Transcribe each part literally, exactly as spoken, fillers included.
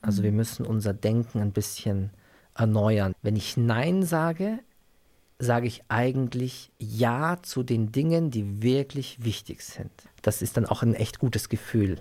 Also wir müssen unser Denken ein bisschen erneuern. Wenn ich Nein sage, sage ich eigentlich Ja zu den Dingen, die wirklich wichtig sind. Das ist dann auch ein echt gutes Gefühl.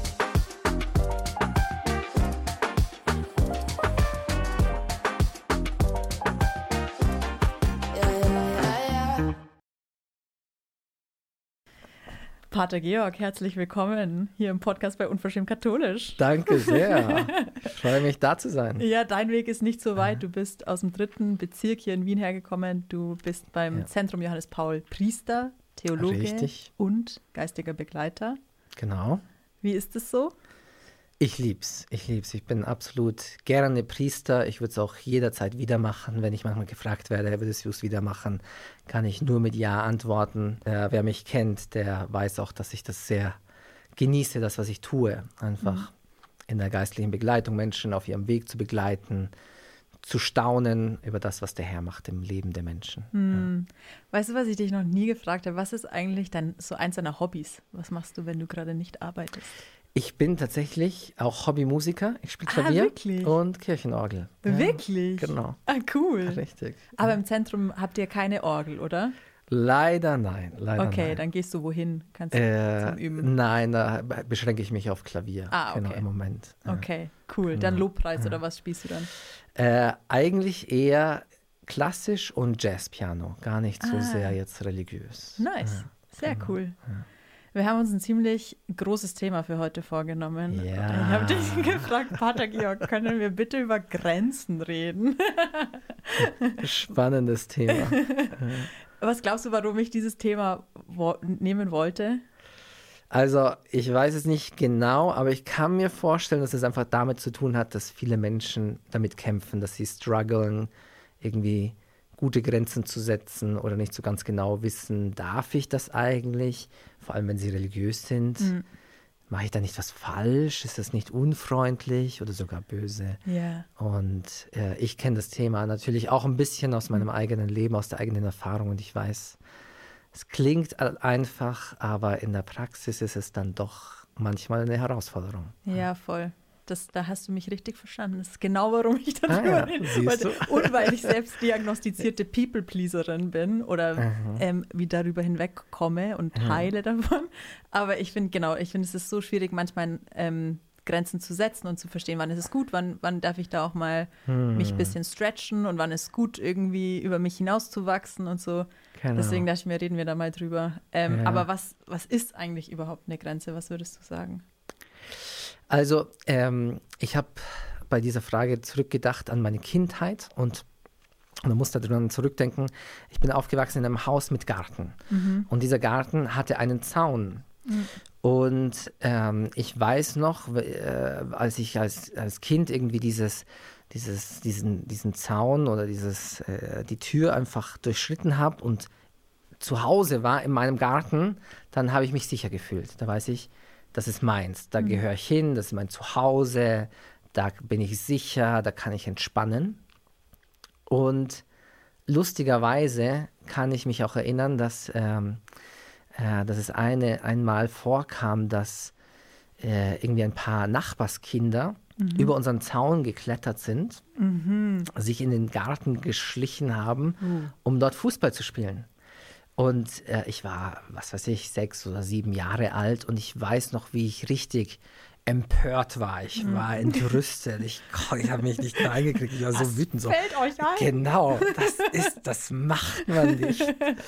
Pater Georg, herzlich willkommen hier im Podcast bei Unverschämt Katholisch. Danke sehr. Ich freue mich, da zu sein. Ja, dein Weg ist nicht so weit. Du bist aus dem dritten Bezirk hier in Wien hergekommen. Du bist beim ja. Zentrum Johannes Paul Priester, Theologe Richtig. Und geistiger Begleiter. Genau. Wie ist es so? Ich lieb's, ich lieb's. Ich bin absolut gerne Priester. Ich würde es auch jederzeit wieder machen. Wenn ich manchmal gefragt werde, würdest du es wieder machen, kann ich nur mit Ja antworten. Äh, wer mich kennt, der weiß auch, dass ich das sehr genieße, das, was ich tue. Einfach mhm. in der geistlichen Begleitung Menschen auf ihrem Weg zu begleiten, zu staunen über das, was der Herr macht im Leben der Menschen. Mhm. Ja. Weißt du, was ich dich noch nie gefragt habe? Was ist eigentlich dein, so eins deiner Hobbys? Was machst du, wenn du gerade nicht arbeitest? Ich bin tatsächlich auch Hobbymusiker. Ich spiele Klavier ah, und Kirchenorgel. Ja, wirklich? Genau. Ah, cool. Richtig. Aber ja. im Zentrum habt ihr keine Orgel, oder? Leider nein. Leider okay, nein. Dann gehst du wohin? Kannst du äh, zum Üben? Nein, da beschränke ich mich auf Klavier. Ah, okay. Genau, im Moment. Okay, cool. Genau. Dann Lobpreis ja. oder was spielst du dann? Äh, eigentlich eher klassisch und Jazzpiano. Gar nicht so ah. sehr jetzt religiös. Nice. Ja, sehr genau. cool. Ja. Wir haben uns ein ziemlich großes Thema für heute vorgenommen. Ja. Ich habe dich gefragt, Pater Georg, können wir bitte über Grenzen reden? Spannendes Thema. Was glaubst du, warum ich dieses Thema wo- nehmen wollte? Also, ich weiß es nicht genau, aber ich kann mir vorstellen, dass es einfach damit zu tun hat, dass viele Menschen damit kämpfen, dass sie strugglen, irgendwie gute Grenzen zu setzen oder nicht so ganz genau wissen, darf ich das eigentlich? Vor allem, wenn sie religiös sind. Mhm. Mache ich da nicht was falsch? Ist das nicht unfreundlich oder sogar böse? Yeah. Und äh, ich kenne das Thema natürlich auch ein bisschen aus meinem mhm. eigenen Leben, aus der eigenen Erfahrung. Und ich weiß, es klingt einfach, aber in der Praxis ist es dann doch manchmal eine Herausforderung. Ja, voll. Das, da hast du mich richtig verstanden. Das ist genau, warum ich darüber ah, ja. reden wollte. Und weil ich selbst diagnostizierte People-Pleaserin bin oder ähm, wie darüber hinwegkomme und mhm. heile davon. Aber ich finde, genau, ich finde, es ist so schwierig, manchmal ähm, Grenzen zu setzen und zu verstehen, wann ist es gut, wann, wann darf ich da auch mal mhm. mich ein bisschen stretchen und wann ist es gut, irgendwie über mich hinauszuwachsen und so. Genau. Deswegen dachte ich mir, reden wir da mal drüber. Ähm, ja. Aber was, was ist eigentlich überhaupt eine Grenze? Was würdest du sagen? Also, ähm, ich habe bei dieser Frage zurückgedacht an meine Kindheit und man muss daran zurückdenken, ich bin aufgewachsen in einem Haus mit Garten mhm. und dieser Garten hatte einen Zaun. Mhm. Und ähm, ich weiß noch, äh, als ich als, als Kind irgendwie dieses, dieses, diesen, diesen Zaun oder dieses, äh, die Tür einfach durchschritten habe und zu Hause war in meinem Garten, dann habe ich mich sicher gefühlt. Da weiß ich, das ist meins, da mhm. gehöre ich hin, das ist mein Zuhause, da bin ich sicher, da kann ich entspannen. Und lustigerweise kann ich mich auch erinnern, dass, ähm, äh, dass es eine, einmal vorkam, dass äh, irgendwie ein paar Nachbarskinder mhm. über unseren Zaun geklettert sind, mhm. sich in den Garten geschlichen haben, mhm. um dort Fußball zu spielen. Und äh, ich war, was weiß ich, sechs oder sieben Jahre alt und ich weiß noch, wie ich richtig empört war. Ich mhm. war entrüstet. Ich, ich habe mich nicht reingekriegt. Ich war das so wütend. So. Fällt euch ein? Genau, das ist, das macht man nicht.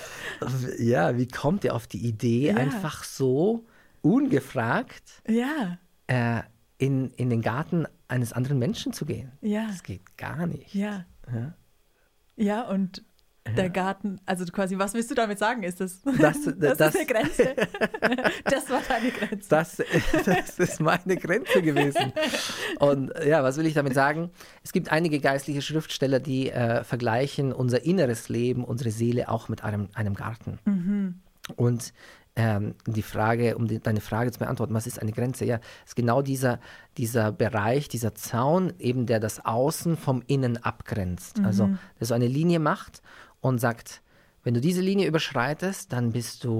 Ja, wie kommt ihr auf die Idee, ja. einfach so ungefragt ja. äh, in, in den Garten eines anderen Menschen zu gehen? Ja. Das geht gar nicht. Ja. Ja, ja und der ja. Garten, also quasi, was willst du damit sagen? Ist das, das, das, das ist eine Grenze? Das war deine Grenze. Das, das ist meine Grenze gewesen. Und ja, was will ich damit sagen? Es gibt einige geistliche Schriftsteller, die äh, vergleichen unser inneres Leben, unsere Seele auch mit einem, einem Garten. Mhm. Und ähm, die Frage, um die, deine Frage zu beantworten, was ist eine Grenze? Ja, es ist genau dieser, dieser Bereich, dieser Zaun, eben der das Außen vom Innen abgrenzt. Mhm. Also, der so eine Linie macht und sagt, wenn du diese Linie überschreitest, dann bist du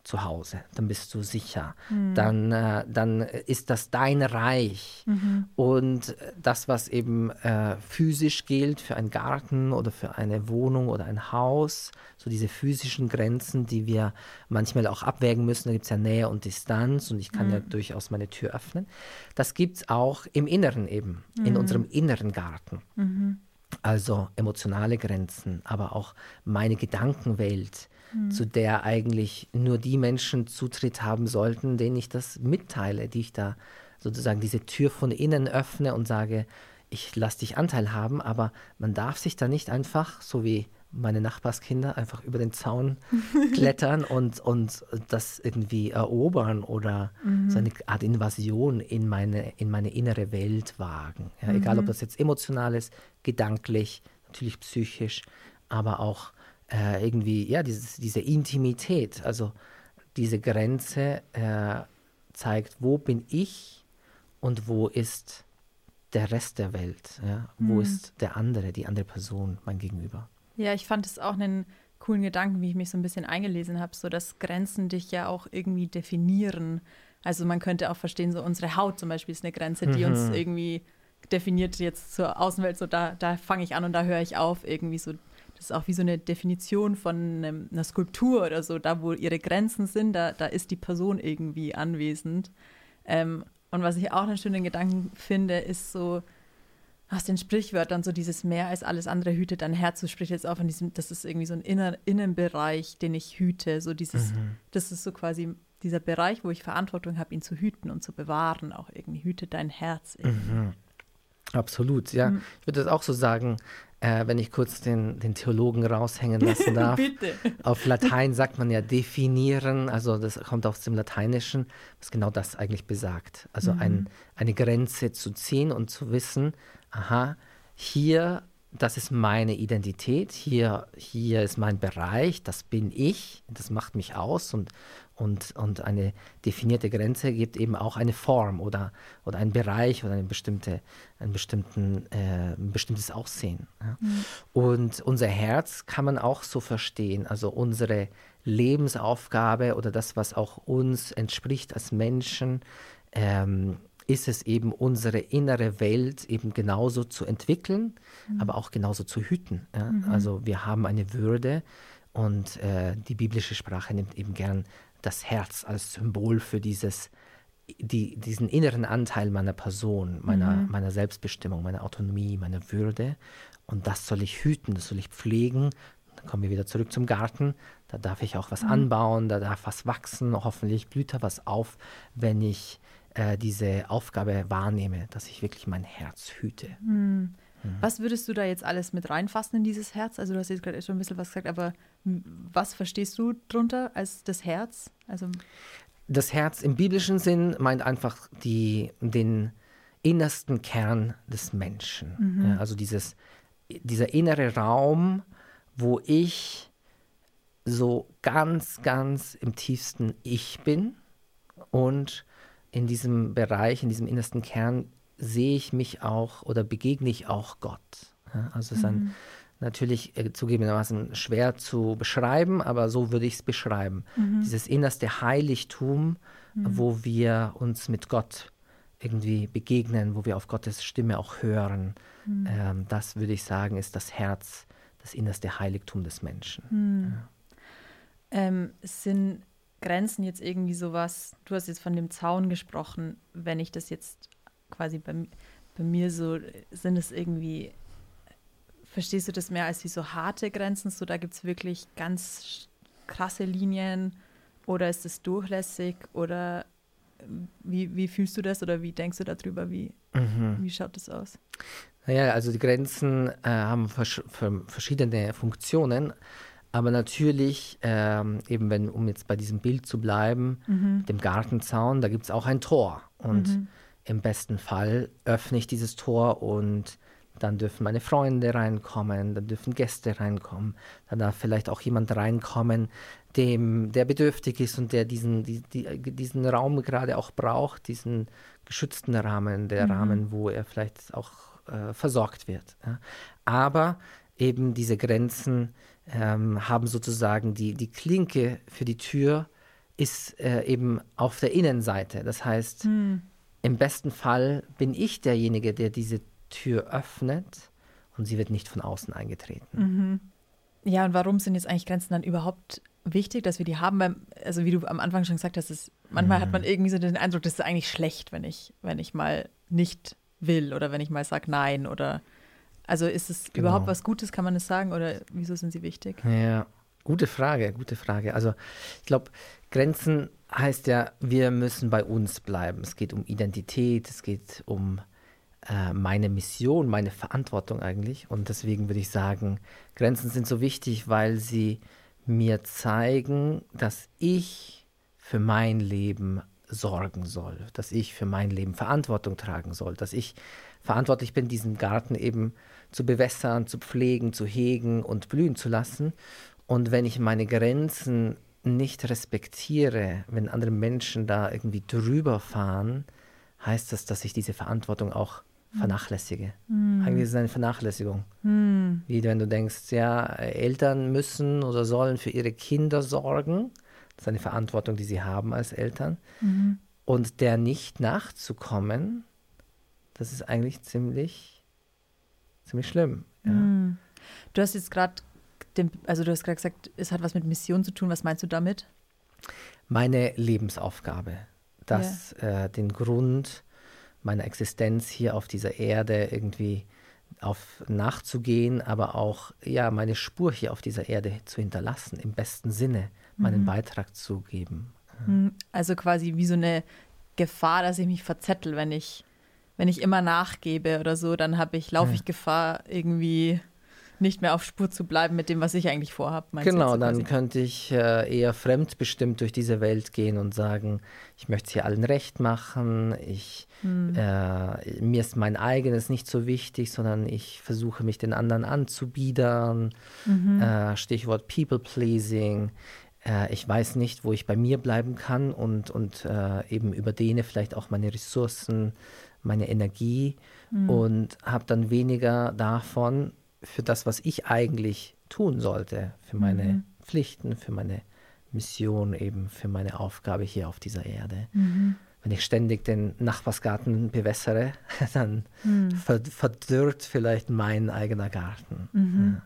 zu Hause, dann bist du sicher, mhm. dann, äh, dann ist das dein Reich. Mhm. Und das, was eben äh, physisch gilt für einen Garten oder für eine Wohnung oder ein Haus, so diese physischen Grenzen, die wir manchmal auch abwägen müssen, da gibt es ja Nähe und Distanz und ich kann mhm. ja durchaus meine Tür öffnen, das gibt es auch im Inneren eben, mhm. in unserem inneren Garten. Mhm. Also emotionale Grenzen, aber auch meine Gedankenwelt, mhm. zu der eigentlich nur die Menschen Zutritt haben sollten, denen ich das mitteile, die ich da sozusagen diese Tür von innen öffne und sage, ich lasse dich Anteil haben, aber man darf sich da nicht einfach, so wie meine Nachbarskinder, einfach über den Zaun klettern und, und das irgendwie erobern oder mhm. so eine Art Invasion in meine, in meine innere Welt wagen. Ja, mhm. Egal, ob das jetzt emotional ist, gedanklich, natürlich psychisch, aber auch äh, irgendwie, ja, dieses, diese Intimität, also diese Grenze äh, zeigt, wo bin ich und wo ist der Rest der Welt, ja? Wo mhm. ist der andere, die andere Person, mein Gegenüber. Ja, ich fand es auch einen coolen Gedanken, wie ich mich so ein bisschen eingelesen habe, so dass Grenzen dich ja auch irgendwie definieren. Also man könnte auch verstehen, so unsere Haut zum Beispiel ist eine Grenze, die mhm. uns irgendwie definiert jetzt zur Außenwelt, so da, da fange ich an und da höre ich auf, irgendwie so. Das ist auch wie so eine Definition von einem, einer Skulptur oder so, da wo ihre Grenzen sind, da, da ist die Person irgendwie anwesend. Ähm, und was ich auch einen schönen Gedanken finde, ist so, aus den Sprichwörtern so dieses mehr als alles andere hütet dein Herz, so spricht jetzt auch von diesem, das ist irgendwie so ein Inner, Innenbereich, den ich hüte, so dieses, mhm. das ist so quasi dieser Bereich, wo ich Verantwortung habe, ihn zu hüten und zu bewahren, auch irgendwie hüte dein Herz. Mhm. Absolut, ja. Mhm. Ich würde das auch so sagen, äh, wenn ich kurz den, den Theologen raushängen lassen darf. Bitte. Auf Latein sagt man ja definieren, also das kommt aus dem Lateinischen, was genau das eigentlich besagt. Also mhm. ein, eine Grenze zu ziehen und zu wissen, aha, hier, das ist meine Identität, hier, hier ist mein Bereich, das bin ich, das macht mich aus und, und, und eine definierte Grenze gibt eben auch eine Form oder, oder einen Bereich oder eine bestimmte, einen bestimmten, äh, ein bestimmtes Aussehen. Ja. Mhm. Und unser Herz kann man auch so verstehen, also unsere Lebensaufgabe oder das, was auch uns entspricht als Menschen, ähm, ist es eben, unsere innere Welt eben genauso zu entwickeln, mhm. aber auch genauso zu hüten. Ja? Mhm. Also wir haben eine Würde und äh, die biblische Sprache nimmt eben gern das Herz als Symbol für dieses, die, diesen inneren Anteil meiner Person, meiner, mhm. meiner Selbstbestimmung, meiner Autonomie, meiner Würde. Und das soll ich hüten, das soll ich pflegen. Dann kommen wir wieder zurück zum Garten. Da darf ich auch was mhm. anbauen, da darf was wachsen. Hoffentlich blüht da was auf, wenn ich diese Aufgabe wahrnehme, dass ich wirklich mein Herz hüte. Hm. Hm. Was würdest du da jetzt alles mit reinfassen in dieses Herz? Also du hast jetzt gerade schon ein bisschen was gesagt, aber was verstehst du drunter als das Herz? Also das Herz im biblischen Sinn meint einfach die, den innersten Kern des Menschen. Mhm. Ja, also dieses, dieser innere Raum, wo ich so ganz, ganz im tiefsten Ich bin und in diesem Bereich, in diesem innersten Kern sehe ich mich auch oder begegne ich auch Gott. Ja, also es ist ein, mhm. natürlich äh, zugegebenermaßen schwer zu beschreiben, aber so würde ich es beschreiben. Mhm. Dieses innerste Heiligtum, mhm. wo wir uns mit Gott irgendwie begegnen, wo wir auf Gottes Stimme auch hören, mhm. ähm, das würde ich sagen, ist das Herz, das innerste Heiligtum des Menschen. Mhm. Ja. Ähm, sind Grenzen jetzt irgendwie sowas, du hast jetzt von dem Zaun gesprochen, wenn ich das jetzt quasi bei, bei mir so, sind es irgendwie, verstehst du das mehr als wie so harte Grenzen, so da gibt es wirklich ganz krasse Linien oder ist es durchlässig oder wie, wie fühlst du das oder wie denkst du darüber, wie, mhm. wie schaut das aus? Naja, also die Grenzen äh, haben vers- verschiedene Funktionen. Aber natürlich, ähm, eben wenn, um jetzt bei diesem Bild zu bleiben, mhm. dem Gartenzaun, da gibt es auch ein Tor. Und mhm. im besten Fall öffne ich dieses Tor und dann dürfen meine Freunde reinkommen, dann dürfen Gäste reinkommen, dann darf vielleicht auch jemand reinkommen, dem, der bedürftig ist und der diesen, die, die, diesen Raum gerade auch braucht, diesen geschützten Rahmen, der mhm. Rahmen, wo er vielleicht auch äh, versorgt wird. Ja. Aber eben diese Grenzen ähm, haben sozusagen die, die Klinke für die Tür ist äh, eben auf der Innenseite. Das heißt, Hm. im besten Fall bin ich derjenige, der diese Tür öffnet und sie wird nicht von außen eingetreten. Mhm. Ja, und warum sind jetzt eigentlich Grenzen dann überhaupt wichtig, dass wir die haben? Weil, also wie du am Anfang schon gesagt hast, ist, manchmal Mhm. hat man irgendwie so den Eindruck, das ist eigentlich schlecht, wenn ich, wenn ich mal nicht will oder wenn ich mal sage nein oder also ist es Genau. überhaupt was Gutes, kann man es sagen, oder wieso sind sie wichtig? Ja, gute Frage, gute Frage. Also ich glaube, Grenzen heißt ja, wir müssen bei uns bleiben. Es geht um Identität, es geht um äh, meine Mission, meine Verantwortung eigentlich. Und deswegen würde ich sagen, Grenzen sind so wichtig, weil sie mir zeigen, dass ich für mein Leben sorgen soll, dass ich für mein Leben Verantwortung tragen soll, dass ich verantwortlich bin, diesen Garten eben zu bewässern, zu pflegen, zu hegen und blühen zu lassen. Und wenn ich meine Grenzen nicht respektiere, wenn andere Menschen da irgendwie drüber fahren, heißt das, dass ich diese Verantwortung auch vernachlässige. Hm. Eigentlich ist es eine Vernachlässigung. Hm. Wie wenn du denkst, ja, Eltern müssen oder sollen für ihre Kinder sorgen. Das ist eine Verantwortung, die sie haben als Eltern. Mhm. Und der nicht nachzukommen, das ist eigentlich ziemlich, ziemlich schlimm. Ja. Hm. Du hast jetzt gerade, also du hast gerade gesagt, es hat was mit Mission zu tun. Was meinst du damit? Meine Lebensaufgabe, das äh, den Grund meiner Existenz hier auf dieser Erde irgendwie auf nachzugehen, aber auch ja meine Spur hier auf dieser Erde zu hinterlassen, im besten Sinne meinen Mhm. Beitrag zu geben. Hm. Also quasi wie so eine Gefahr, dass ich mich verzettel, wenn ich, wenn ich immer nachgebe oder so, dann habe ich, laufe Ja. ich Gefahr, irgendwie nicht mehr auf Spur zu bleiben mit dem, was ich eigentlich vorhabe. meinst du Genau, jetzt so dann quasi? könnte ich äh, eher fremdbestimmt durch diese Welt gehen und sagen, ich möchte es hier allen recht machen, ich, Hm. äh, mir ist mein eigenes nicht so wichtig, sondern ich versuche mich den anderen anzubiedern. Mhm. Äh, Stichwort People-Pleasing. Äh, ich weiß nicht, wo ich bei mir bleiben kann und, und äh, eben überdehne vielleicht auch meine Ressourcen, meine Energie Hm. und habe dann weniger davon für das, was ich eigentlich tun sollte, für meine Mhm. Pflichten, für meine Mission eben, für meine Aufgabe hier auf dieser Erde. Mhm. Wenn ich ständig den Nachbarsgarten bewässere, dann Hm. ver verdürrt vielleicht mein eigener Garten. Mhm.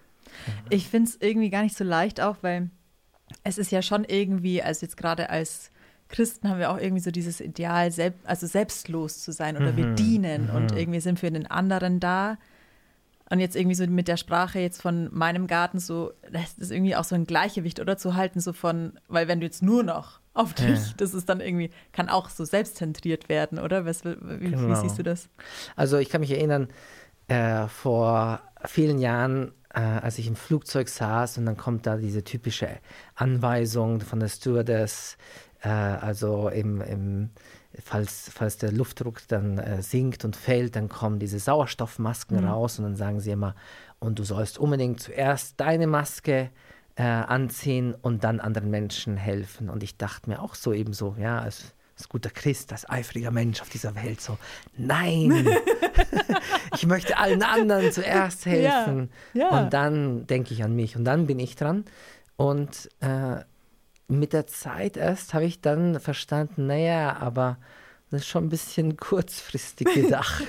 Ich finde es irgendwie gar nicht so leicht auch, weil es ist ja schon irgendwie, also jetzt gerade als Christen haben wir auch irgendwie so dieses Ideal, selb, also selbstlos zu sein oder wir Mhm. dienen Mhm. und irgendwie sind für den anderen da. Und jetzt irgendwie so mit der Sprache jetzt von meinem Garten so, das ist irgendwie auch so ein Gleichgewicht, oder zu halten, so von, weil wenn du jetzt nur noch auf dich, Ja. das ist dann irgendwie, kann auch so selbstzentriert werden, oder? Was, wie, wie Genau. siehst du das? Also ich kann mich erinnern, äh, vor vielen Jahren, äh, als ich im Flugzeug saß und dann kommt da diese typische Anweisung von der Stewardess, äh, also im, im, falls, falls der Luftdruck dann äh, sinkt und fällt, dann kommen diese Sauerstoffmasken Mhm. raus und dann sagen sie immer, und du sollst unbedingt zuerst deine Maske äh, anziehen und dann anderen Menschen helfen. Und ich dachte mir auch so eben so, ja, als, als guter Christ, als eifriger Mensch auf dieser Welt, so, nein, ich möchte allen anderen zuerst helfen. Ja. Und dann denke ich an mich und dann bin ich dran. Und äh, mit der Zeit erst habe ich dann verstanden, naja, aber das ist schon ein bisschen kurzfristig gedacht.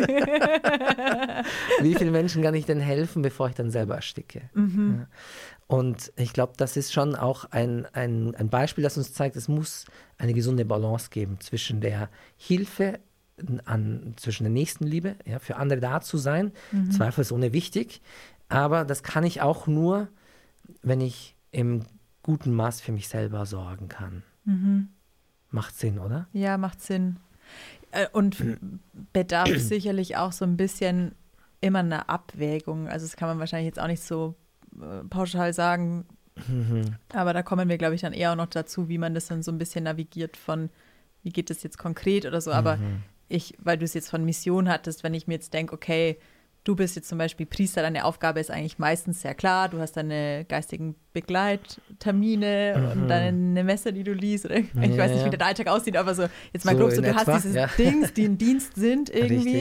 Wie vielen Menschen kann ich denn helfen, bevor ich dann selber ersticke? Mhm. Ja. Und ich glaube, das ist schon auch ein, ein, ein Beispiel, das uns zeigt, es muss eine gesunde Balance geben zwischen der Hilfe, an, zwischen der Nächstenliebe, ja, für andere da zu sein, Mhm. zweifelsohne wichtig, aber das kann ich auch nur, wenn ich im guten Maß für mich selber sorgen kann. Mhm. Macht Sinn, oder? Ja, macht Sinn. Äh, Und bedarf sicherlich auch so ein bisschen immer eine Abwägung. Also das kann man wahrscheinlich jetzt auch nicht so äh, pauschal sagen, Mhm. aber da kommen wir, glaube ich, dann eher auch noch dazu, wie man das dann so ein bisschen navigiert von, wie geht das jetzt konkret oder so. Aber Mhm. ich, weil du es jetzt von Mission hattest, wenn ich mir jetzt denke, okay, du bist jetzt zum Beispiel Priester, deine Aufgabe ist eigentlich meistens sehr klar, du hast deine geistigen Begleittermine Mhm. und deine Messe, die du liest. Oder ich Ja, weiß nicht, ja. wie der Alltag aussieht, aber so jetzt mal So grob, so, in du etwa, hast dieses ja. Dings, die im Dienst sind irgendwie. Richtig.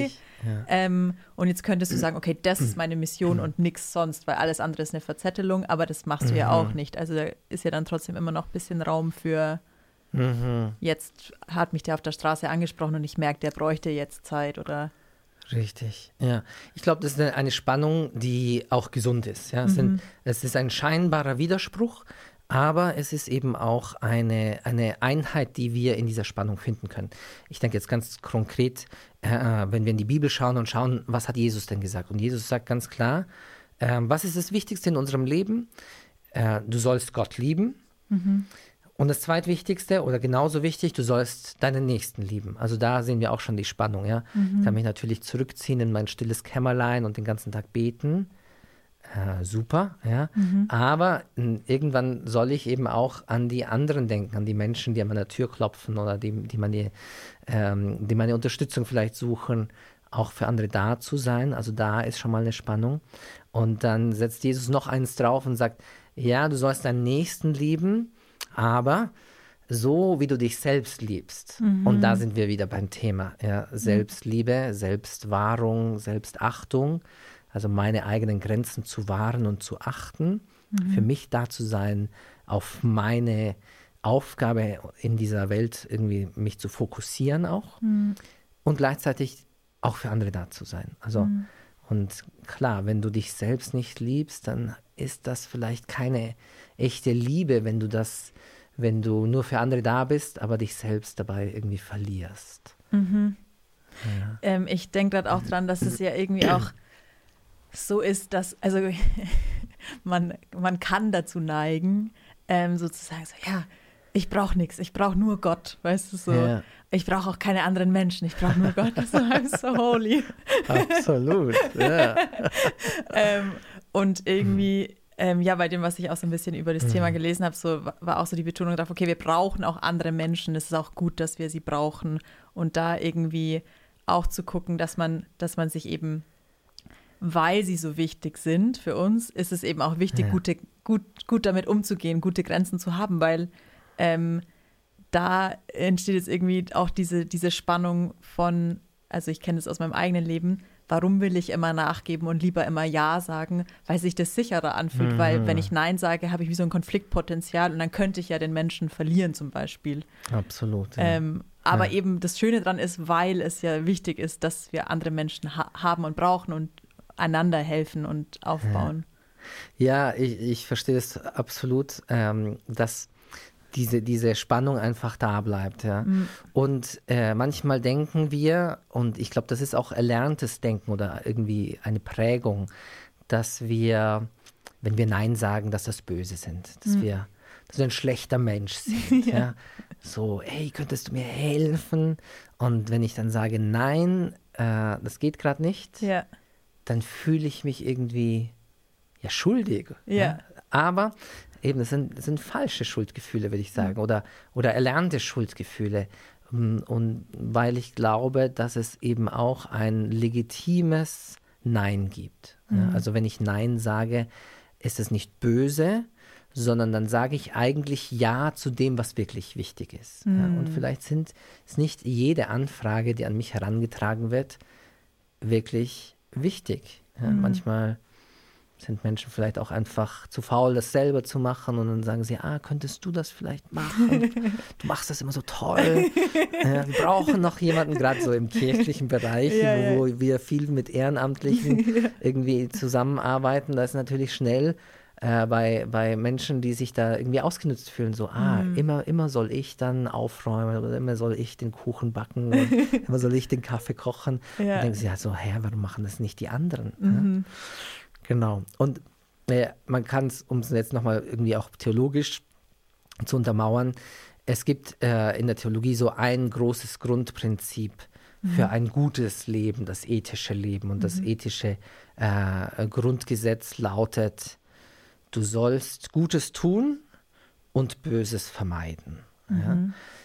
Ja. Ähm, und jetzt könntest du sagen, okay, das ist meine Mission und nichts sonst, weil alles andere ist eine Verzettelung, aber das machst du ja auch nicht. Also da ist ja dann trotzdem immer noch ein bisschen Raum für, mhm. jetzt hat mich der auf der Straße angesprochen und ich merke, der bräuchte jetzt Zeit oder... Richtig, ja. Ich glaube, das ist eine Spannung, die auch gesund ist. Ja? Es, Mhm. sind, es ist ein scheinbarer Widerspruch, aber es ist eben auch eine, eine Einheit, die wir in dieser Spannung finden können. Ich denke jetzt ganz konkret, äh, wenn wir in die Bibel schauen und schauen, was hat Jesus denn gesagt? Und Jesus sagt ganz klar, äh, was ist das Wichtigste in unserem Leben? Äh, du sollst Gott lieben. Mhm. Und das Zweitwichtigste oder genauso wichtig, du sollst deinen Nächsten lieben. Also da sehen wir auch schon die Spannung. Ja? Mhm. Ich kann mich natürlich zurückziehen in mein stilles Kämmerlein und den ganzen Tag beten. Äh, super, ja. Mhm. Aber n, irgendwann soll ich eben auch an die anderen denken, an die Menschen, die an meiner Tür klopfen oder die, die, meine, ähm, die meine Unterstützung vielleicht suchen, auch für andere da zu sein. Also da ist schon mal eine Spannung. Und dann setzt Jesus noch eins drauf und sagt, ja, du sollst deinen Nächsten lieben, aber so, wie du dich selbst liebst. Mhm. Und da sind wir wieder beim Thema. Ja? Selbstliebe, Selbstwahrung, Selbstachtung. Also meine eigenen Grenzen zu wahren und zu achten. Mhm. Für mich da zu sein, auf meine Aufgabe in dieser Welt irgendwie mich zu fokussieren auch. Mhm. Und gleichzeitig auch für andere da zu sein. Also, mhm. und klar, wenn du dich selbst nicht liebst, dann ist das vielleicht keine echte Liebe, wenn du das, wenn du nur für andere da bist, aber dich selbst dabei irgendwie verlierst. Mhm. Ja. Ähm, ich denke gerade auch dran, dass es ja irgendwie auch so ist, dass, also man, man kann dazu neigen, ähm, sozusagen so, ja, ich brauche nichts, ich brauche nur Gott, weißt du, so. Ja. Ich brauche auch keine anderen Menschen, ich brauche nur Gott, so, I'm so holy. Absolut, ja. ähm, und irgendwie, ähm, ja, bei dem, was ich auch so ein bisschen über das mhm. Thema gelesen habe, so, war auch so die Betonung darauf, okay, wir brauchen auch andere Menschen, es ist auch gut, dass wir sie brauchen und da irgendwie auch zu gucken, dass man, dass man sich eben, weil sie so wichtig sind für uns, ist es eben auch wichtig, ja. gute, gut, gut damit umzugehen, gute Grenzen zu haben, weil ähm, da entsteht jetzt irgendwie auch diese, diese Spannung von, also ich kenne es aus meinem eigenen Leben, warum will ich immer nachgeben und lieber immer Ja sagen, weil sich das sicherer anfühlt, mhm. weil wenn ich Nein sage, habe ich wie so ein Konfliktpotenzial und dann könnte ich ja den Menschen verlieren zum Beispiel. Absolut. Ja. Ähm, aber ja. eben das Schöne daran ist, weil es ja wichtig ist, dass wir andere Menschen ha- haben und brauchen und einander helfen und aufbauen. Ja, ja ich, ich verstehe das absolut, ähm, dass diese, diese Spannung einfach da bleibt. Ja. Mhm. Und äh, manchmal denken wir, und ich glaube, das ist auch erlerntes Denken oder irgendwie eine Prägung, dass wir, wenn wir Nein sagen, dass das Böse sind, dass, mhm. wir, dass wir ein schlechter Mensch sind. ja. Ja. So, hey, könntest du mir helfen? Und wenn ich dann sage, nein, äh, das geht gerade nicht, ja. dann fühle ich mich irgendwie ja schuldig. Ja. Ja? Aber eben, das sind, das sind falsche Schuldgefühle, würde ich sagen, mhm. oder, oder erlernte Schuldgefühle. Und weil ich glaube, dass es eben auch ein legitimes Nein gibt. Mhm. Ja? Also wenn ich Nein sage, ist es nicht böse, sondern dann sage ich eigentlich Ja zu dem, was wirklich wichtig ist. Mhm. Ja? Und vielleicht sind es nicht jede Anfrage, die an mich herangetragen wird, wirklich wichtig. Ja, mhm. Manchmal sind Menschen vielleicht auch einfach zu faul, das selber zu machen und dann sagen sie, ah, könntest du das vielleicht machen? Du machst das immer so toll. Ja, wir brauchen noch jemanden, gerade so im kirchlichen Bereich, ja, wo ja. wir viel mit Ehrenamtlichen ja. irgendwie zusammenarbeiten. Da ist natürlich schnell äh, bei, bei Menschen, die sich da irgendwie ausgenutzt fühlen, so, ah, mhm. immer, immer soll ich dann aufräumen oder immer soll ich den Kuchen backen oder immer soll ich den Kaffee kochen. Ja. Und denken sie ja so, hä, warum machen das nicht die anderen? Mhm. Ja? Genau. Und äh, man kann es, um es jetzt nochmal irgendwie auch theologisch zu untermauern, es gibt äh, in der Theologie so ein großes Grundprinzip mhm. für ein gutes Leben, das ethische Leben. Und mhm. das ethische äh, Grundgesetz lautet, du sollst Gutes tun und Böses vermeiden. Mhm. Ja?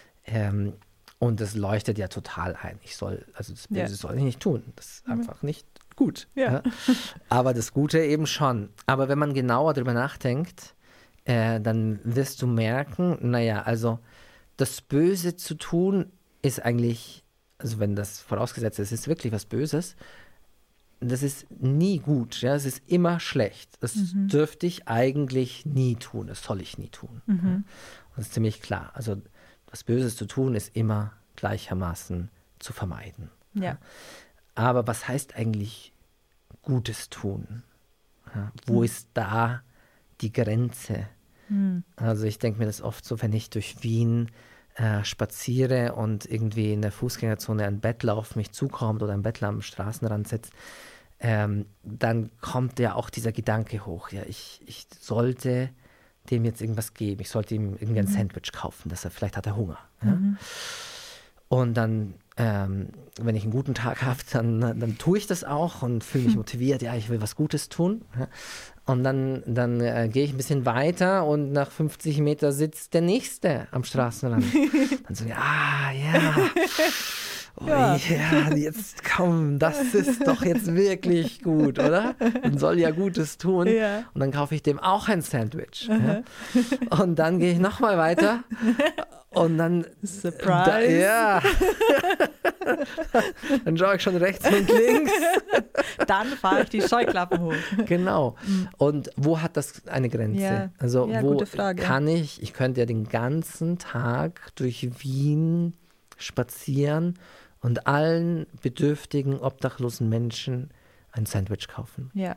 Ähm, und das leuchtet ja total ein. Ich soll, also das Böse ja. soll ich nicht tun. Das ist mhm. einfach nicht gut. Ja. Ja. Aber das Gute eben schon. Aber wenn man genauer darüber nachdenkt, äh, dann wirst du merken, naja, also das Böse zu tun ist eigentlich also wenn das vorausgesetzt ist, es ist wirklich was Böses, das ist nie gut, ja, es ist immer schlecht. Das mhm. dürfte ich eigentlich nie tun, das soll ich nie tun. Mhm. Ja. Und das ist ziemlich klar. Also was Böses zu tun, ist immer gleichermaßen zu vermeiden. Ja. Ja. Aber was heißt eigentlich Gutes tun? Ja, wo mhm. ist da die Grenze? Mhm. Also ich denke mir das oft so, wenn ich durch Wien äh, spaziere und irgendwie in der Fußgängerzone ein Bettler auf mich zukommt oder ein Bettler am Straßenrand sitzt, ähm, dann kommt ja auch dieser Gedanke hoch, ja, ich, ich sollte dem jetzt irgendwas geben, ich sollte ihm irgendwie ein mhm. Sandwich kaufen, dass er, vielleicht hat er Hunger. Ja? Mhm. Und dann, ähm, wenn ich einen guten Tag habe, dann, dann tue ich das auch und fühle mich motiviert, ja, ich will was Gutes tun. Ja? Und dann, dann äh, gehe ich ein bisschen weiter und nach fünfzig Meter sitzt der Nächste am Straßenrand. Dann so, ja, ja, oh, ja. ja, jetzt komm, das ist doch jetzt wirklich gut, oder? Man soll ja Gutes tun. Ja. Und dann kaufe ich dem auch ein Sandwich. Ja? Und dann gehe ich nochmal weiter. Und dann, Surprise. Da, ja, dann schaue ich schon rechts und links. Dann fahre ich die Scheuklappen hoch. Genau. Und wo hat das eine Grenze? Ja. Also ja, wo gute Frage. kann ich, ich könnte ja den ganzen Tag durch Wien spazieren und allen bedürftigen, obdachlosen Menschen ein Sandwich kaufen. Ja.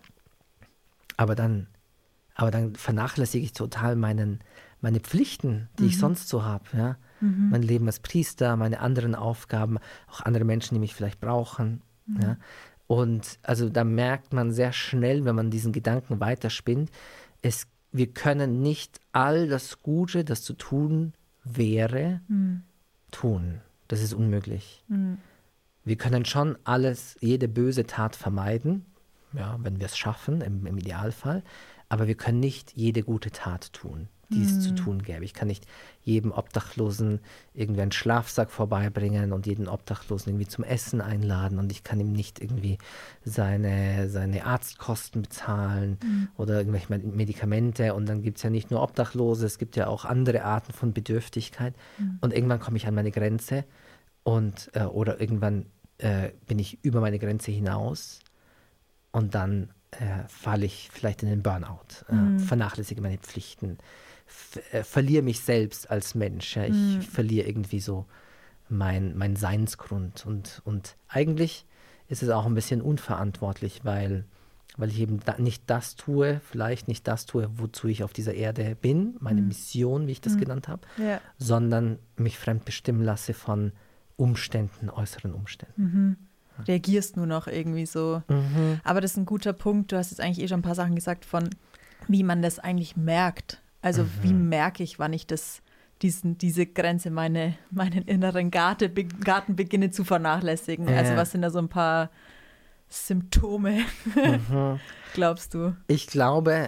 Aber dann, aber dann vernachlässige ich total meinen meine Pflichten, die mhm. ich sonst so habe, ja, mhm. mein Leben als Priester, meine anderen Aufgaben, auch andere Menschen, die mich vielleicht brauchen, mhm. ja, und also da merkt man sehr schnell, wenn man diesen Gedanken weiterspinnt, es, wir können nicht all das Gute, das zu tun wäre, mhm. tun. Das ist unmöglich. Mhm. Wir können schon alles, jede böse Tat vermeiden, ja, wenn wir es schaffen, im, im Idealfall, aber wir können nicht jede gute Tat tun, die es mm. zu tun gäbe. Ich kann nicht jedem Obdachlosen irgendwie einen Schlafsack vorbeibringen und jeden Obdachlosen irgendwie zum Essen einladen und ich kann ihm nicht irgendwie seine, seine Arztkosten bezahlen mm. oder irgendwelche Medikamente und dann gibt es ja nicht nur Obdachlose, es gibt ja auch andere Arten von Bedürftigkeit mm. und irgendwann komme ich an meine Grenze und äh, oder irgendwann äh, bin ich über meine Grenze hinaus und dann äh, falle ich vielleicht in den Burnout, äh, mm. vernachlässige meine Pflichten, Äh, verliere mich selbst als Mensch. Ja. Ich mm. verliere irgendwie so mein, mein Seinsgrund. Und, und eigentlich ist es auch ein bisschen unverantwortlich, weil, weil ich eben da nicht das tue, vielleicht nicht das tue, wozu ich auf dieser Erde bin, meine mm. Mission, wie ich das mm. genannt habe, ja. sondern mich fremdbestimmen lasse von Umständen, äußeren Umständen. Mhm. Reagierst nur noch irgendwie so. Mhm. Aber das ist ein guter Punkt. Du hast jetzt eigentlich eh schon ein paar Sachen gesagt von, wie man das eigentlich merkt. Also mhm. wie merke ich, wann ich das, diesen, diese Grenze, meine, meinen inneren Garten, Garten beginne zu vernachlässigen? Ja. Also was sind da so ein paar Symptome, mhm. glaubst du? Ich glaube,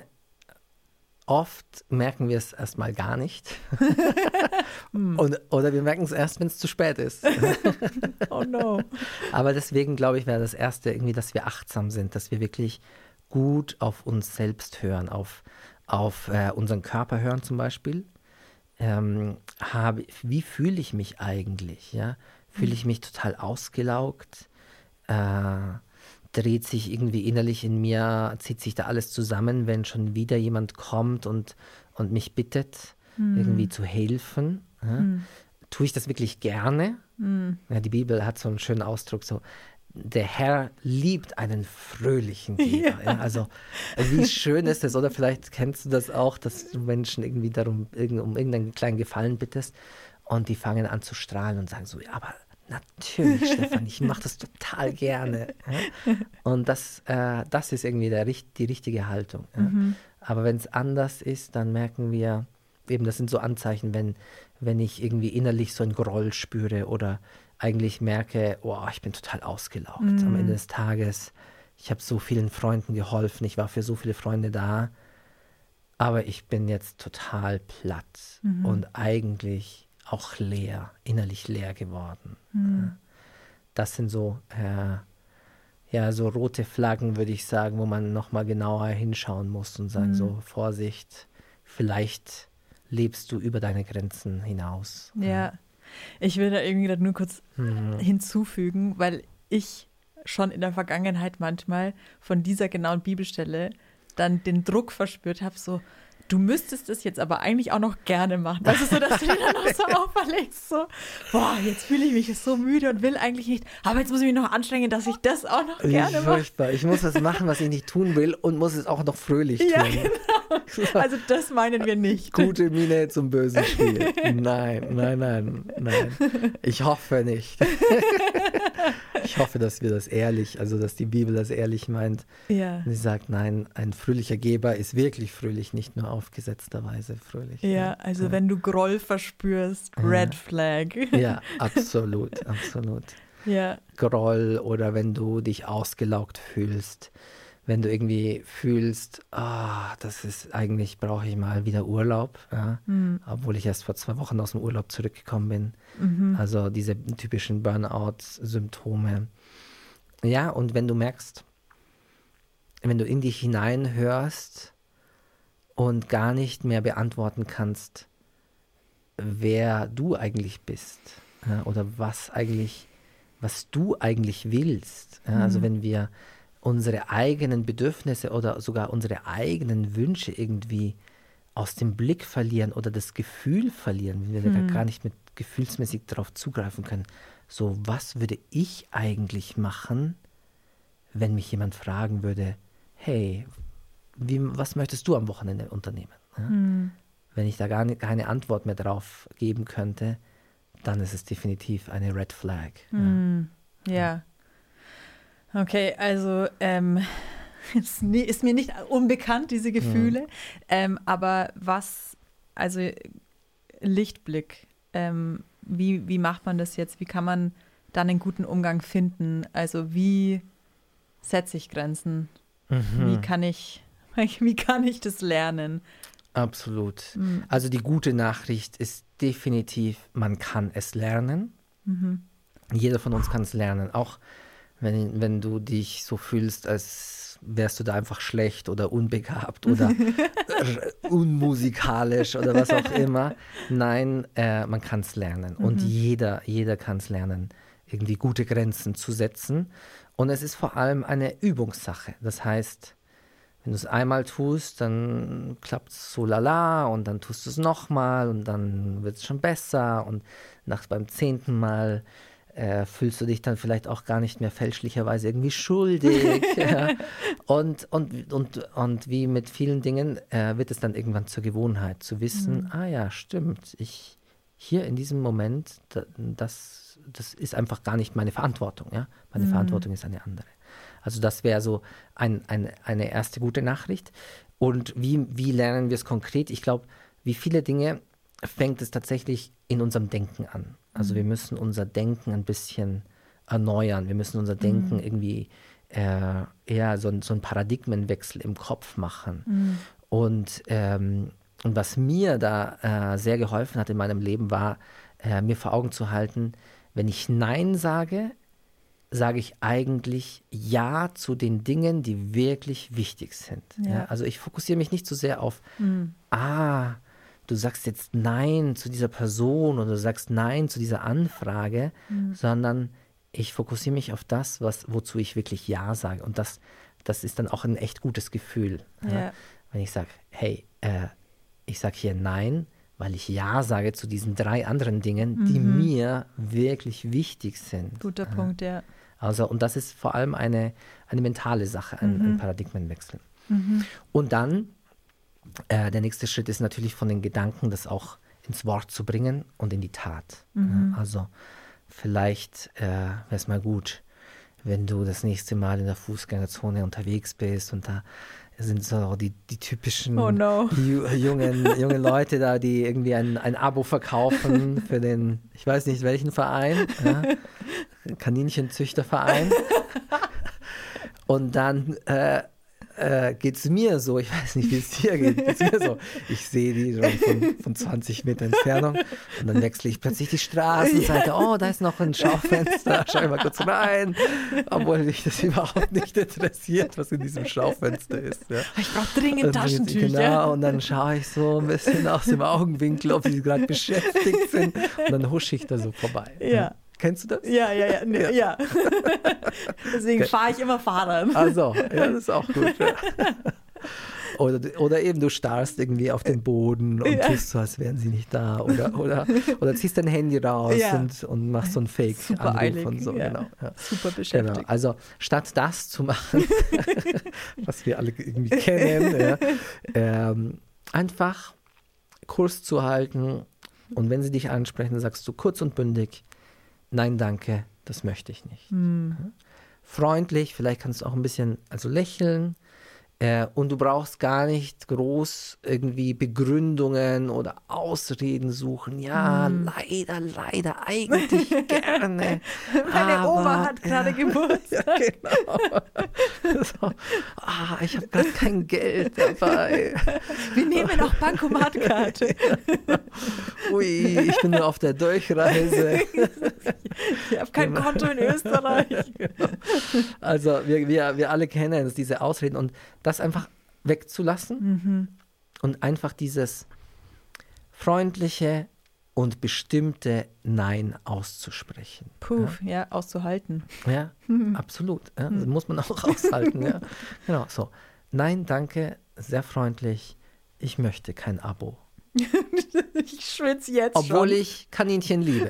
oft merken wir es erstmal gar nicht. Und, oder wir merken es erst, wenn es zu spät ist. Oh no. Aber deswegen glaube ich, wäre das Erste irgendwie, dass wir achtsam sind, dass wir wirklich gut auf uns selbst hören, auf auf äh, unseren Körper hören zum Beispiel. Ähm, habe, wie fühle ich mich eigentlich? Ja? Fühle ich mich total ausgelaugt? Äh, dreht sich irgendwie innerlich in mir, zieht sich da alles zusammen, wenn schon wieder jemand kommt und, und mich bittet, mm. irgendwie zu helfen? Ja? Mm. Tue ich das wirklich gerne? Mm. Ja, die Bibel hat so einen schönen Ausdruck, so der Herr liebt einen fröhlichen Geber. Ja. Ja, also wie schön ist es, oder vielleicht kennst du das auch, dass du Menschen irgendwie darum um irgendeinen kleinen Gefallen bittest und die fangen an zu strahlen und sagen so, ja, aber natürlich, Stefan, ich mache das total gerne. Ja. Und das, äh, das ist irgendwie der, die richtige Haltung. Ja. Mhm. Aber wenn es anders ist, dann merken wir, eben das sind so Anzeichen, wenn, wenn ich irgendwie innerlich so ein Groll spüre oder eigentlich merke, oh, ich bin total ausgelaugt mm. am Ende des Tages. Ich habe so vielen Freunden geholfen, ich war für so viele Freunde da, aber ich bin jetzt total platt mhm. und eigentlich auch leer, innerlich leer geworden. Mm. Das sind so, äh, ja, so rote Flaggen, würde ich sagen, wo man nochmal genauer hinschauen muss und sagen, mm. so Vorsicht, vielleicht lebst du über deine Grenzen hinaus. Ja. Ich will da irgendwie gerade nur kurz mhm. hinzufügen, weil ich schon in der Vergangenheit manchmal von dieser genauen Bibelstelle dann den Druck verspürt habe, so, du müsstest es jetzt aber eigentlich auch noch gerne machen. Das ist so, dass du dir dann noch so auferlegst, so, boah, jetzt fühle ich mich so müde und will eigentlich nicht, aber jetzt muss ich mich noch anstrengen, dass ich das auch noch gerne mache. Furchtbar. Ich muss was machen, was ich nicht tun will und muss es auch noch fröhlich tun. Ja, genau. Also das meinen wir nicht. Gute Miene zum bösen Spiel. Nein, nein, nein, nein. Ich hoffe nicht. Ich hoffe, dass wir das ehrlich, also dass die Bibel das ehrlich meint. Ja. Und sie sagt, nein, ein fröhlicher Geber ist wirklich fröhlich, nicht nur aufgesetzterweise fröhlich. Ja, ja. also ja. wenn du Groll verspürst, ja. Red Flag. Ja, absolut, absolut. Ja. Groll oder wenn du dich ausgelaugt fühlst, wenn du irgendwie fühlst, ah, das ist eigentlich, brauche ich mal wieder Urlaub, ja? mhm. obwohl ich erst vor zwei Wochen aus dem Urlaub zurückgekommen bin. Mhm. Also diese typischen Burnout-Symptome. Ja, und wenn du merkst, wenn du in dich hineinhörst und gar nicht mehr beantworten kannst, wer du eigentlich bist, ja? oder was eigentlich, was du eigentlich willst. Ja? Mhm. Also wenn wir unsere eigenen Bedürfnisse oder sogar unsere eigenen Wünsche irgendwie aus dem Blick verlieren oder das Gefühl verlieren, wenn wir hm. da gar nicht mit gefühlsmäßig darauf zugreifen können. So, was würde ich eigentlich machen, wenn mich jemand fragen würde, hey, wie, was möchtest du am Wochenende unternehmen? Ja? Hm. Wenn ich da gar nicht, keine Antwort mehr drauf geben könnte, dann ist es definitiv eine Red Flag. Hm. Ja. ja. Okay, also ähm, ist, ist mir nicht unbekannt, diese Gefühle, mhm. ähm, aber was, also Lichtblick, ähm, wie, wie macht man das jetzt? Wie kann man dann einen guten Umgang finden? Also wie setze ich Grenzen? Mhm. Wie kann ich, wie kann ich das lernen? Absolut. Mhm. Also die gute Nachricht ist definitiv, man kann es lernen. Mhm. Jeder von uns kann es lernen, auch Wenn, wenn du dich so fühlst, als wärst du da einfach schlecht oder unbegabt oder unmusikalisch oder was auch immer. Nein, äh, man kann es lernen. Mhm. Und jeder, jeder kann es lernen, irgendwie gute Grenzen zu setzen. Und es ist vor allem eine Übungssache. Das heißt, wenn du es einmal tust, dann klappt es so lala und dann tust du es nochmal und dann wird es schon besser. Und nach beim zehnten Mal Äh, fühlst du dich dann vielleicht auch gar nicht mehr fälschlicherweise irgendwie schuldig. ja. und, und, und, und wie mit vielen Dingen äh, wird es dann irgendwann zur Gewohnheit, zu wissen, mhm. ah ja, stimmt, ich hier in diesem Moment, das, das ist einfach gar nicht meine Verantwortung. Ja? Meine mhm. Verantwortung ist eine andere. Also das wäre so ein, ein, eine erste gute Nachricht. Und wie, wie lernen wir es konkret? Ich glaube, wie viele Dinge fängt es tatsächlich in unserem Denken an. Also wir müssen unser Denken ein bisschen erneuern. Wir müssen unser Denken mhm. irgendwie äh, eher so, so einen Paradigmenwechsel im Kopf machen. Mhm. Und, ähm, und was mir da äh, sehr geholfen hat in meinem Leben, war, äh, mir vor Augen zu halten, wenn ich Nein sage, sage ich eigentlich Ja zu den Dingen, die wirklich wichtig sind. Ja. Ja? Also ich fokussiere mich nicht so sehr auf, mhm. ah, du sagst jetzt Nein zu dieser Person oder du sagst Nein zu dieser Anfrage, mhm. sondern ich fokussiere mich auf das, was, wozu ich wirklich Ja sage. Und das, das ist dann auch ein echt gutes Gefühl. Ja. Ja? Wenn ich sage, hey, äh, ich sage hier Nein, weil ich Ja sage zu diesen drei anderen Dingen, mhm. die mir wirklich wichtig sind. Guter ja? Punkt, ja. Also, und das ist vor allem eine, eine mentale Sache, ein, mhm. ein Paradigmenwechsel. Mhm. Und dann Äh, der nächste Schritt ist natürlich von den Gedanken, das auch ins Wort zu bringen und in die Tat. Mhm. Ja, also vielleicht äh, wäre es mal gut, wenn du das nächste Mal in der Fußgängerzone unterwegs bist und da sind so die, die typischen oh no. ju- jungen, jungen Leute da, die irgendwie ein, ein Abo verkaufen für den, ich weiß nicht welchen Verein, ja, Kaninchenzüchterverein. Und dann äh, äh, geht es mir so, ich weiß nicht, wie es dir geht, geht's mir so. Ich sehe die schon von, von zwanzig Meter Entfernung und dann wechsle ich plötzlich die Straßenseite. Oh, da ist noch ein Schaufenster, schau ich mal kurz rein, obwohl mich das überhaupt nicht interessiert, was in diesem Schaufenster ist. Ja. Ich brauche dringend Taschentücher. Genau, und dann schaue ich so ein bisschen aus dem Augenwinkel, ob die gerade beschäftigt sind und dann husche ich da so vorbei. Ja. Kennst du das? Ja, ja, ja. Nee, ja. ja. Deswegen okay. fahre ich immer Fahrrad. Also, ja, das ist auch gut. Ja. Oder, oder eben du starrst irgendwie auf den Boden und ja. tust so, als wären sie nicht da. Oder, oder, oder ziehst dein Handy raus ja. und, und machst so einen Fake-Anruf und so. Ja. Genau, ja. Super beschäftigt. Genau. Also statt das zu machen, was wir alle irgendwie kennen, ja, ähm, einfach Kurs zu halten und wenn sie dich ansprechen, sagst du kurz und bündig, nein, danke, das möchte ich nicht. Hm. Freundlich, vielleicht kannst du auch ein bisschen also lächeln äh, und du brauchst gar nicht groß irgendwie Begründungen oder Ausreden suchen. Ja, hm. leider, leider, eigentlich gerne. Meine aber, Oma hat gerade ja, Geburtstag. Ja, genau. So, ah, ich habe gerade kein Geld dabei. Wir nehmen auch Bankomatkarte. Ui, ich bin nur auf der Durchreise. Ich habe kein genau. Konto in Österreich. Genau. Also wir, wir, wir alle kennen es, diese Ausreden und das einfach wegzulassen mhm. und einfach dieses freundliche und bestimmte Nein auszusprechen. Puh, ja, ja auszuhalten. Ja, mhm. absolut. Ja, das muss man auch aushalten. Ja. Genau, so. Nein, danke, sehr freundlich. Ich möchte kein Abo. Ich schwitze jetzt Obwohl schon. ich Kaninchen liebe.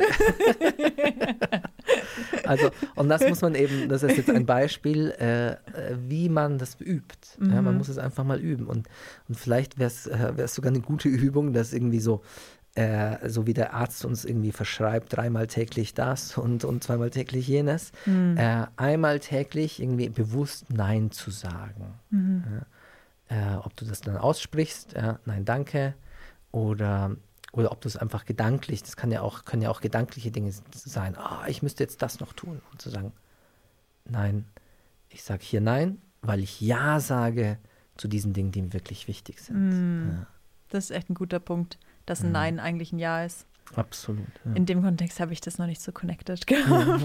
Also, und das muss man eben, das ist jetzt ein Beispiel, äh, wie man das übt. Mhm. Ja, man muss es einfach mal üben. Und, und vielleicht wäre es äh, sogar eine gute Übung, dass irgendwie so, äh, so wie der Arzt uns irgendwie verschreibt, dreimal täglich das und, und zweimal täglich jenes, mhm. äh, einmal täglich irgendwie bewusst Nein zu sagen. Mhm. Ja, äh, ob du das dann aussprichst, äh, nein, danke. Oder, oder ob du es einfach gedanklich, das kann ja auch, können ja auch gedankliche Dinge sein. Ah, ich müsste jetzt das noch tun. Und zu sagen, nein, ich sage hier nein, weil ich Ja sage zu diesen Dingen, die mir wirklich wichtig sind. Mm, ja. Das ist echt ein guter Punkt, dass ein mm. Nein eigentlich ein Ja ist. Absolut. Ja. In dem Kontext habe ich das noch nicht so connected gehabt.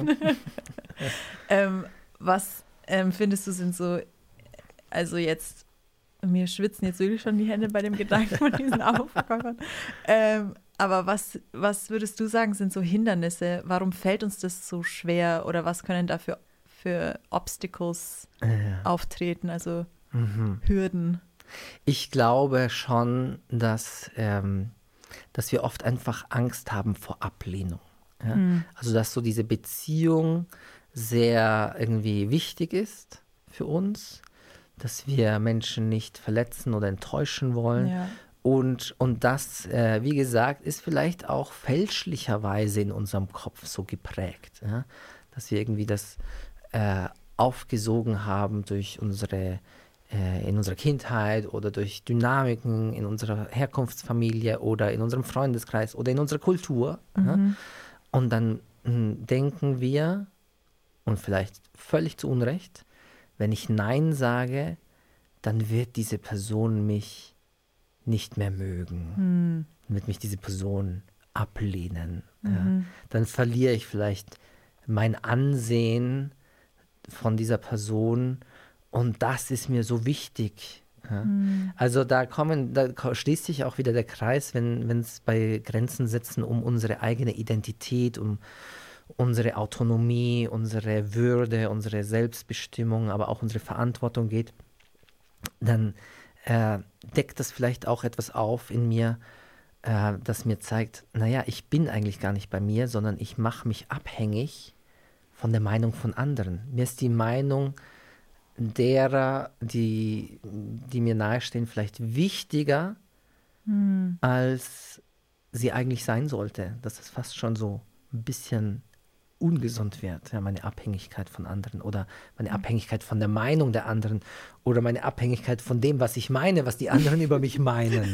ähm, was ähm, findest du sind so, also jetzt mir schwitzen jetzt wirklich schon die Hände bei dem Gedanken von diesen Aufkäufern. Ähm, aber was, was würdest du sagen, sind so Hindernisse? Warum fällt uns das so schwer? Oder was können da für, für Obstacles ja. auftreten, also mhm. Hürden? Ich glaube schon, dass, ähm, dass wir oft einfach Angst haben vor Ablehnung. Ja? Mhm. Also dass so diese Beziehung sehr irgendwie wichtig ist für uns, dass wir Menschen nicht verletzen oder enttäuschen wollen. Ja. Und, und das, äh, wie gesagt, ist vielleicht auch fälschlicherweise in unserem Kopf so geprägt, ja? Dass wir irgendwie das äh, aufgesogen haben durch unsere, äh, in unserer Kindheit oder durch Dynamiken in unserer Herkunftsfamilie oder in unserem Freundeskreis oder in unserer Kultur. Mhm. Ja? Und dann mh, denken wir, und vielleicht völlig zu Unrecht, wenn ich Nein sage, dann wird diese Person mich nicht mehr mögen. Hm. Dann wird mich diese Person ablehnen. Mhm. Ja. Dann verliere ich vielleicht mein Ansehen von dieser Person und das ist mir so wichtig. Ja. Hm. Also da kommen, da schließt sich auch wieder der Kreis, wenn es bei Grenzen setzen um unsere eigene Identität, um unsere Autonomie, unsere Würde, unsere Selbstbestimmung, aber auch unsere Verantwortung geht, dann äh, deckt das vielleicht auch etwas auf in mir, äh, das mir zeigt, naja, ich bin eigentlich gar nicht bei mir, sondern ich mache mich abhängig von der Meinung von anderen. Mir ist die Meinung derer, die, die mir nahestehen, vielleicht wichtiger, hm. als sie eigentlich sein sollte. Das ist fast schon so ein bisschen ungesund wird, ja, meine Abhängigkeit von anderen oder meine Abhängigkeit von der Meinung der anderen oder meine Abhängigkeit von dem, was ich meine, was die anderen über mich meinen.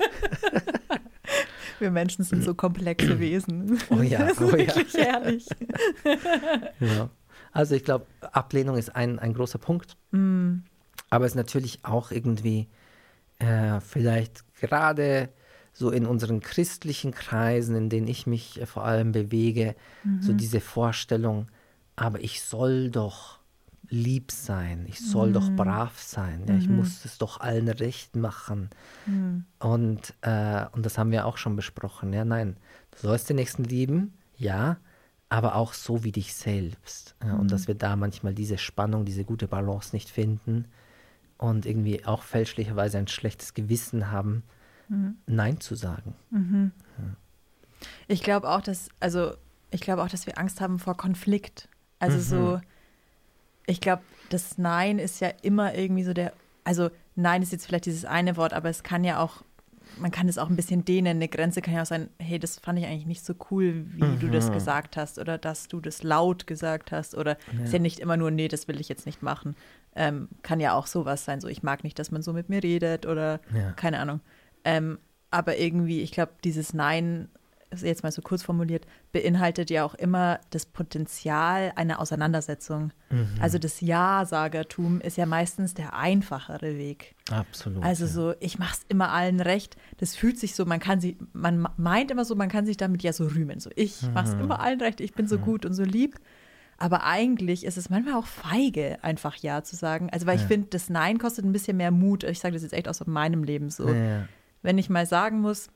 Wir Menschen sind so komplexe Wesen. Oh ja, das ist oh wirklich ja. herrlich. Ja. Also ich glaube, Ablehnung ist ein, ein großer Punkt. Mm. Aber es ist natürlich auch irgendwie äh, vielleicht gerade so in unseren christlichen Kreisen, in denen ich mich äh, vor allem bewege, mhm. so diese Vorstellung, aber ich soll doch lieb sein, ich soll mhm. doch brav sein, ja, ich mhm. muss es doch allen recht machen. Mhm. Und, äh, und das haben wir auch schon besprochen. Ja, nein, du sollst den Nächsten lieben, ja, aber auch so wie dich selbst. Ja, mhm. Und dass wir da manchmal diese Spannung, diese gute Balance nicht finden und irgendwie auch fälschlicherweise ein schlechtes Gewissen haben, mhm. Nein zu sagen. Mhm. Ja. Ich glaube auch, dass, also ich glaube auch, dass wir Angst haben vor Konflikt. Also mhm. so, ich glaube, das Nein ist ja immer irgendwie so der, also Nein ist jetzt vielleicht dieses eine Wort, aber es kann ja auch, man kann es auch ein bisschen dehnen. Eine Grenze kann ja auch sein, hey, das fand ich eigentlich nicht so cool, wie mhm. du das gesagt hast oder dass du das laut gesagt hast oder ja. ist ja nicht immer nur, nee, das will ich jetzt nicht machen. Ähm, kann ja auch sowas sein, so ich mag nicht, dass man so mit mir redet oder ja. keine Ahnung. Ähm, aber irgendwie, ich glaube, dieses Nein, jetzt mal so kurz formuliert, beinhaltet ja auch immer das Potenzial einer Auseinandersetzung. Mhm. Also das Ja-Sagertum ist ja meistens der einfachere Weg. Absolut. Also ja. so, ich mach's immer allen recht. Das fühlt sich so, man kann sich, man meint immer so, man kann sich damit ja so rühmen. So, ich mhm. mach's immer allen recht, ich bin so mhm. gut und so lieb. Aber eigentlich ist es manchmal auch feige, einfach Ja zu sagen. Also weil ja. ich finde, das Nein kostet ein bisschen mehr Mut. Ich sage das jetzt echt aus meinem Leben so. Ja. Wenn ich mal sagen muss,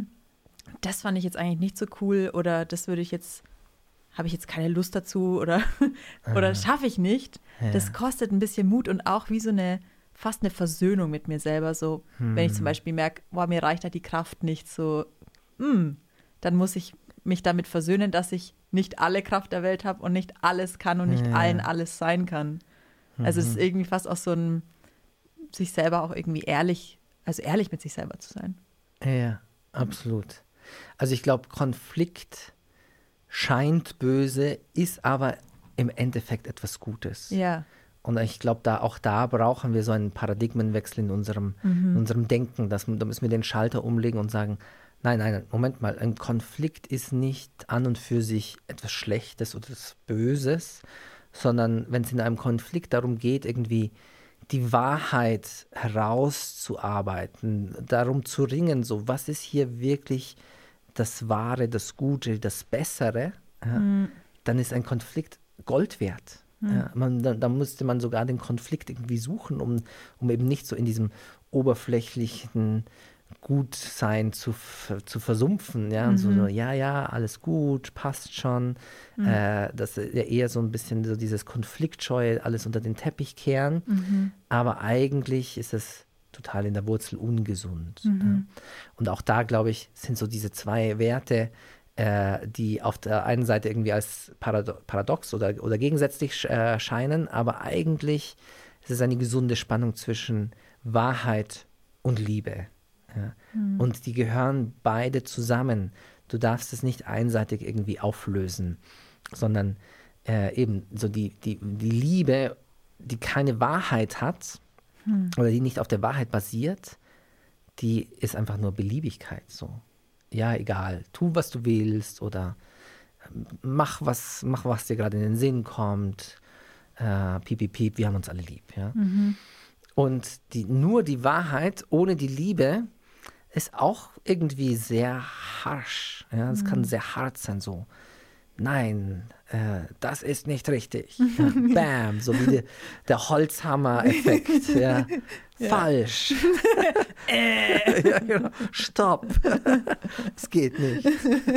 das fand ich jetzt eigentlich nicht so cool oder das würde ich jetzt, habe ich jetzt keine Lust dazu oder, oder schaffe ich nicht. Ja. Das kostet ein bisschen Mut und auch wie so eine, fast eine Versöhnung mit mir selber. So, hm. wenn ich zum Beispiel merke, boah, mir reicht da die Kraft nicht so, mh, dann muss ich mich damit versöhnen, dass ich nicht alle Kraft der Welt habe und nicht alles kann und nicht ja. allen alles sein kann. Mhm. Also es ist irgendwie fast auch so ein, sich selber auch irgendwie ehrlich, also ehrlich mit sich selber zu sein. Ja, absolut. Also ich glaube, Konflikt scheint böse, ist aber im Endeffekt etwas Gutes. Ja. Und ich glaube, da, auch da brauchen wir so einen Paradigmenwechsel in unserem, mhm. in unserem Denken. Dass, da müssen wir den Schalter umlegen und sagen, nein, nein, Moment mal, ein Konflikt ist nicht an und für sich etwas Schlechtes oder etwas Böses, sondern wenn es in einem Konflikt darum geht, irgendwie die Wahrheit herauszuarbeiten, darum zu ringen, so was ist hier wirklich das Wahre, das Gute, das Bessere, ja, mhm. dann ist ein Konflikt Gold wert. Mhm. Ja, man, da, da musste man sogar den Konflikt irgendwie suchen, um, um eben nicht so in diesem oberflächlichen Gutsein zu, zu versumpfen. Ja? Und mhm. so, so, ja, ja, alles gut, passt schon. Mhm. Äh, das ist ja eher so ein bisschen so dieses Konfliktscheue, alles unter den Teppich kehren. Mhm. Aber eigentlich ist es total in der Wurzel ungesund. Mhm. Ja? Und auch da, glaube ich, sind so diese zwei Werte, äh, die auf der einen Seite irgendwie als parado- paradox oder, oder gegensätzlich äh, scheinen, aber eigentlich ist es eine gesunde Spannung zwischen Wahrheit und Liebe. Ja. Mhm. Und die gehören beide zusammen. Du darfst es nicht einseitig irgendwie auflösen, sondern äh, eben so die, die, die Liebe, die keine Wahrheit hat mhm. oder die nicht auf der Wahrheit basiert, die ist einfach nur Beliebigkeit. So. Ja, egal, tu, was du willst oder mach, was, mach, was dir gerade in den Sinn kommt. Äh, piep, piep, piep, wir haben uns alle lieb. Ja? Mhm. Und die, nur die Wahrheit ohne die Liebe ist auch irgendwie sehr harsch. Ja? Es mhm. kann sehr hart sein, so. Nein, äh, das ist nicht richtig. Ja, bam, so wie die, der Holzhammer-Effekt. Ja. Ja. Falsch. äh. Ja, genau. Stopp. Es geht nicht.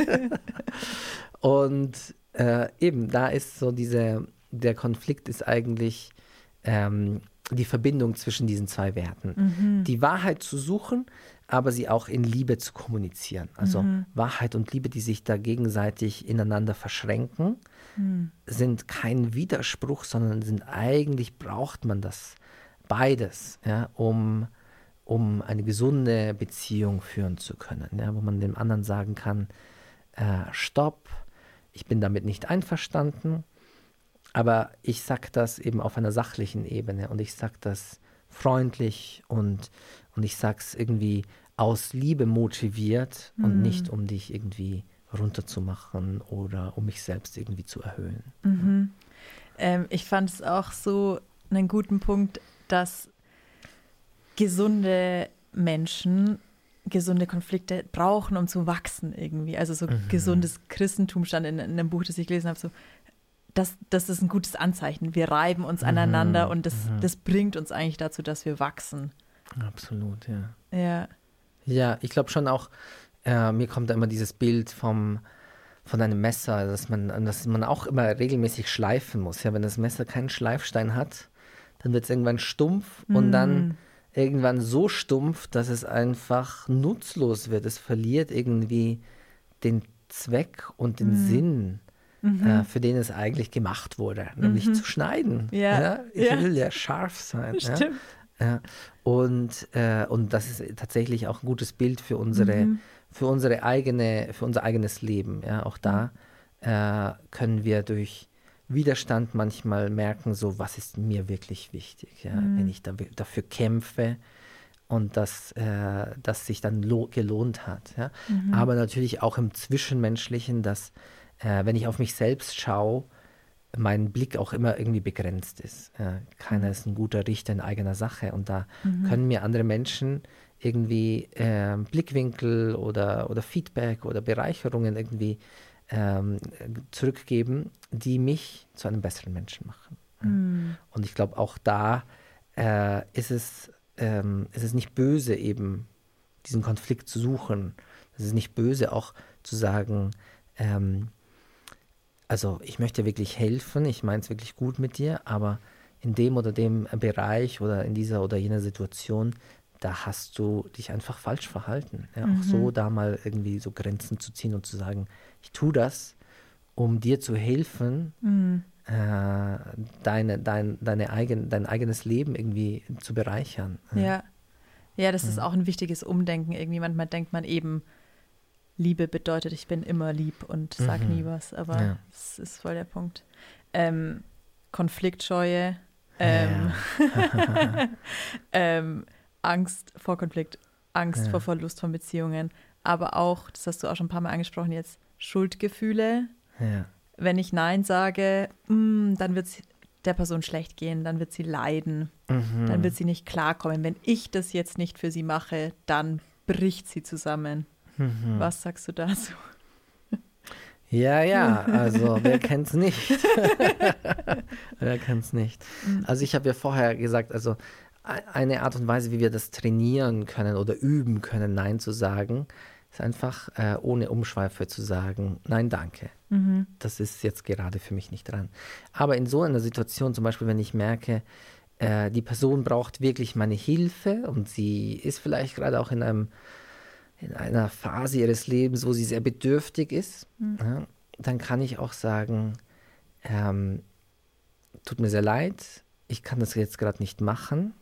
Und äh, eben, da ist so diese, der Konflikt ist eigentlich ähm, die Verbindung zwischen diesen zwei Werten. Mhm. Die Wahrheit zu suchen, aber sie auch in Liebe zu kommunizieren. Also mhm. Wahrheit und Liebe, die sich da gegenseitig ineinander verschränken, mhm. sind kein Widerspruch, sondern sind eigentlich, braucht man das beides, ja, um, um eine gesunde Beziehung führen zu können, ja, wo man dem anderen sagen kann, äh, stopp, ich bin damit nicht einverstanden, aber ich sage das eben auf einer sachlichen Ebene und ich sage das freundlich und, und ich sage es irgendwie aus Liebe motiviert mhm. und nicht, um dich irgendwie runterzumachen oder um mich selbst irgendwie zu erhöhen. Mhm. Ähm, ich fand es auch so einen guten Punkt, dass gesunde Menschen gesunde Konflikte brauchen, um zu wachsen irgendwie. Also so mhm. gesundes Christentum stand in, in einem Buch, das ich gelesen habe, so, das, das ist ein gutes Anzeichen. Wir reiben uns mhm. aneinander und das, mhm. das bringt uns eigentlich dazu, dass wir wachsen. Absolut, ja. Ja, ja ich glaube schon auch, äh, mir kommt da immer dieses Bild vom, von einem Messer, dass man, dass man auch immer regelmäßig schleifen muss. Ja, wenn das Messer keinen Schleifstein hat, dann wird es irgendwann stumpf mhm. und dann irgendwann so stumpf, dass es einfach nutzlos wird. Es verliert irgendwie den Zweck und den mhm. Sinn, mhm. äh, für den es eigentlich gemacht wurde, nämlich mhm. zu schneiden. Ja. Ja? Ich ja. will ja scharf sein. Stimmt. Ja? Ja. Und, äh, und das ist tatsächlich auch ein gutes Bild für unsere, mhm. für unsere eigene, für unser eigenes Leben. Ja? Auch da äh, können wir durch Widerstand manchmal merken, so was ist mir wirklich wichtig, ja? Mhm. Wenn ich da, dafür kämpfe und das, äh, das sich dann lo- gelohnt hat. Ja? Mhm. Aber natürlich auch im Zwischenmenschlichen, dass äh, wenn ich auf mich selbst schaue, mein Blick auch immer irgendwie begrenzt ist. Ja? Keiner ist ein guter Richter in eigener Sache und da mhm. können mir andere Menschen irgendwie äh, Blickwinkel oder, oder Feedback oder Bereicherungen irgendwie Ähm, zurückgeben, die mich zu einem besseren Menschen machen. Mm. Und ich glaube, auch da äh, ist, es, ähm, ist es nicht böse, eben diesen Konflikt zu suchen. Es ist nicht böse, auch zu sagen, ähm, also ich möchte wirklich helfen, ich meine es wirklich gut mit dir, aber in dem oder dem Bereich oder in dieser oder jener Situation, da hast du dich einfach falsch verhalten. Ja, mhm. Auch so da mal irgendwie so Grenzen zu ziehen und zu sagen, ich tue das, um dir zu helfen, mhm. äh, deine, dein, deine eigen, dein eigenes Leben irgendwie zu bereichern. Ja, ja das mhm. ist auch ein wichtiges Umdenken. Irgendwie manchmal denkt man eben, Liebe bedeutet, ich bin immer lieb und sag mhm. nie was. Aber ja. das ist voll der Punkt. Ähm, Konfliktscheue, ähm, ja. ähm, Angst vor Konflikt, Angst ja. vor Verlust von Beziehungen, aber auch, das hast du auch schon ein paar Mal angesprochen jetzt, Schuldgefühle. Ja. Wenn ich Nein sage, mh, dann wird es der Person schlecht gehen, dann wird sie leiden, mhm. dann wird sie nicht klarkommen. Wenn ich das jetzt nicht für sie mache, dann bricht sie zusammen. Mhm. Was sagst du dazu? Ja, ja, also wer kennt's nicht? Wer kennt's nicht? Also ich habe ja vorher gesagt, also eine Art und Weise, wie wir das trainieren können oder üben können, Nein zu sagen, ist einfach äh, ohne Umschweife zu sagen, nein, danke. Mhm. Das ist jetzt gerade für mich nicht dran. Aber in so einer Situation, zum Beispiel, wenn ich merke, äh, die Person braucht wirklich meine Hilfe und sie ist vielleicht gerade auch in einem in einer Phase ihres Lebens, wo sie sehr bedürftig ist, mhm. ja, dann kann ich auch sagen, ähm, tut mir sehr leid, ich kann das jetzt gerade nicht machen,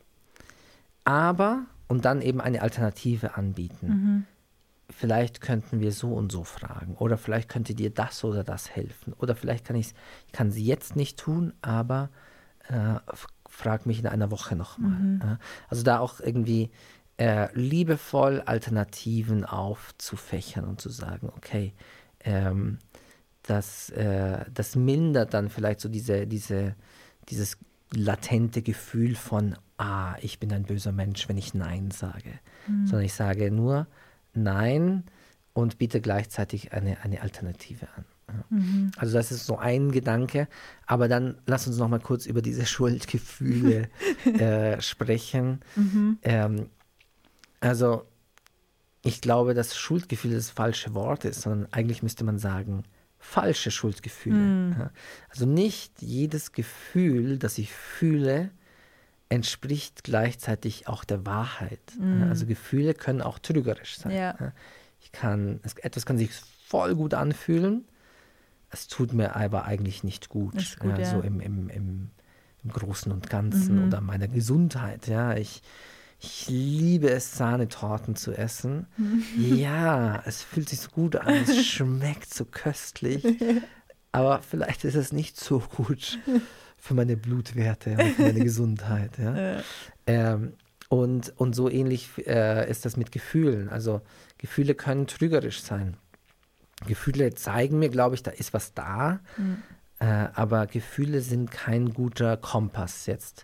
aber, und dann eben eine Alternative anbieten. Mhm. Vielleicht könnten wir so und so fragen oder vielleicht könnte dir das oder das helfen oder vielleicht kann ich ich kann sie jetzt nicht tun, aber äh, frag mich in einer Woche nochmal. Mhm. Ja? Also da auch irgendwie äh, liebevoll Alternativen aufzufächern und zu sagen, okay, ähm, das, äh, das mindert dann vielleicht so diese, diese, dieses latente Gefühl von, ah, ich bin ein böser Mensch, wenn ich Nein sage. Mhm. Sondern ich sage nur Nein und biete gleichzeitig eine, eine Alternative an. Ja. Mhm. Also das ist so ein Gedanke, aber dann lass uns noch mal kurz über diese Schuldgefühle äh, sprechen. Mhm. Ähm, also ich glaube, dass Schuldgefühl das falsche Wort ist, sondern eigentlich müsste man sagen, falsche Schuldgefühle. Mhm. Ja. Also nicht jedes Gefühl, das ich fühle, entspricht gleichzeitig auch der Wahrheit. Mhm. Also Gefühle können auch trügerisch sein. Ja. Ich kann, etwas kann sich voll gut anfühlen, es tut mir aber eigentlich nicht gut. Ist gut, ja, ja. So im, im, im, im Großen und Ganzen mhm. oder meiner Gesundheit. Ja, ich, ich liebe es, Sahnetorten zu essen. Mhm. Ja, es fühlt sich so gut an, es schmeckt so köstlich. Aber vielleicht ist es nicht so gut für meine Blutwerte und für meine Gesundheit. Ja? Ja. Ähm, und, und so ähnlich äh, ist das mit Gefühlen. Also Gefühle können trügerisch sein. Gefühle zeigen mir, glaube ich, da ist was da. Mhm. Äh, aber Gefühle sind kein guter Kompass jetzt,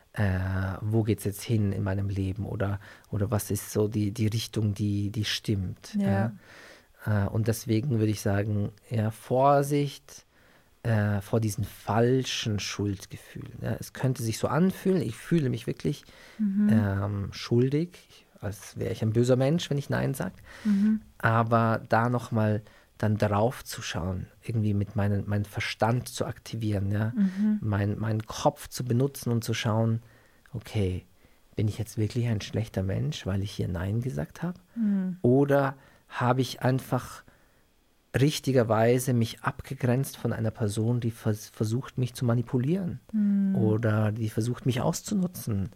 äh, wo geht es jetzt hin in meinem Leben oder, oder was ist so die, die Richtung, die, die stimmt. Ja. Ja? Äh, und deswegen würde ich sagen, ja, Vorsicht äh, vor diesen falschen Schuldgefühlen. Ja? Es könnte sich so anfühlen, ich fühle mich wirklich Mhm. ähm, schuldig, als wäre ich ein böser Mensch, wenn ich Nein sage. Mhm. Aber da nochmal dann drauf zu schauen, irgendwie mit meinem meinen Verstand zu aktivieren, ja, Mhm. mein, meinen Kopf zu benutzen und zu schauen, okay, bin ich jetzt wirklich ein schlechter Mensch, weil ich hier Nein gesagt habe? Mhm. Oder habe ich einfach richtigerweise mich abgegrenzt von einer Person, die vers versucht, mich zu manipulieren? Mhm. Oder die versucht, mich auszunutzen?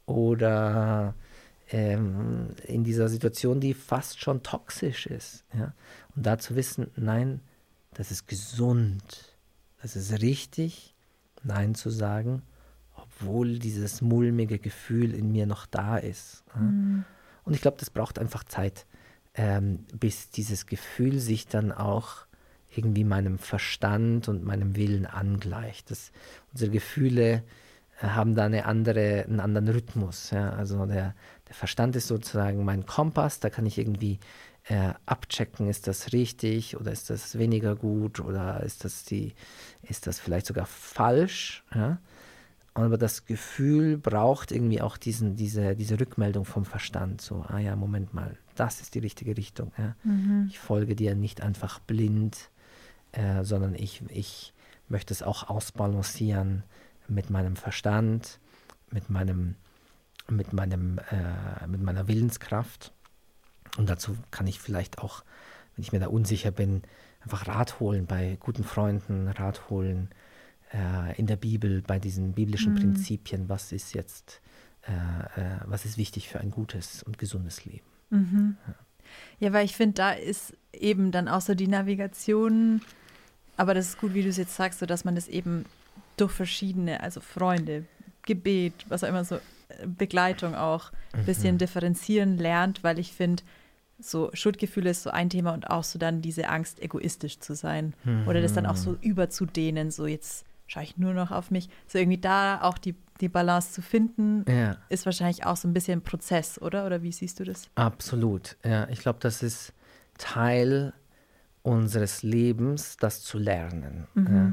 Oder ähm, in dieser Situation, die fast schon toxisch ist. Ja? Und da zu wissen, nein, das ist gesund, das ist richtig, Nein zu sagen, obwohl dieses mulmige Gefühl in mir noch da ist. Ja? Mhm. Und ich glaube, das braucht einfach Zeit, ähm, bis dieses Gefühl sich dann auch irgendwie meinem Verstand und meinem Willen angleicht. Das, unsere Gefühle äh, haben da eine andere, einen anderen Rhythmus. Ja? Also der, der Verstand ist sozusagen mein Kompass, da kann ich irgendwie äh, abchecken, ist das richtig oder ist das weniger gut oder ist das, die, ist das vielleicht sogar falsch. Ja? Aber das Gefühl braucht irgendwie auch diesen, diese, diese Rückmeldung vom Verstand. So, ah ja, Moment mal, das ist die richtige Richtung. Ja? Mhm. Ich folge dir nicht einfach blind, äh, sondern ich, ich möchte es auch ausbalancieren mit meinem Verstand, mit meinem, mit meinem, äh, mit meiner Willenskraft. Und dazu kann ich vielleicht auch, wenn ich mir da unsicher bin, einfach Rat holen bei guten Freunden, Rat holen äh, in der Bibel, bei diesen biblischen Mhm. Prinzipien, was ist jetzt, äh, äh, was ist wichtig für ein gutes und gesundes Leben. Mhm. Ja, weil ich finde, da ist eben dann auch so die Navigation, aber das ist gut, wie du es jetzt sagst, so dass man das eben durch verschiedene, also Freunde, Gebet, was auch immer, so äh, Begleitung auch ein bisschen Mhm. differenzieren lernt, weil ich finde, so Schuldgefühle ist so ein Thema und auch so dann diese Angst, egoistisch zu sein oder das dann auch so überzudehnen, so jetzt schaue ich nur noch auf mich. So irgendwie da auch die, die Balance zu finden, Ja, ist wahrscheinlich auch so ein bisschen ein Prozess, oder? Oder wie siehst du das? absolut. Ja, ich glaube, das ist Teil unseres Lebens, das zu lernen. Ja. Mhm.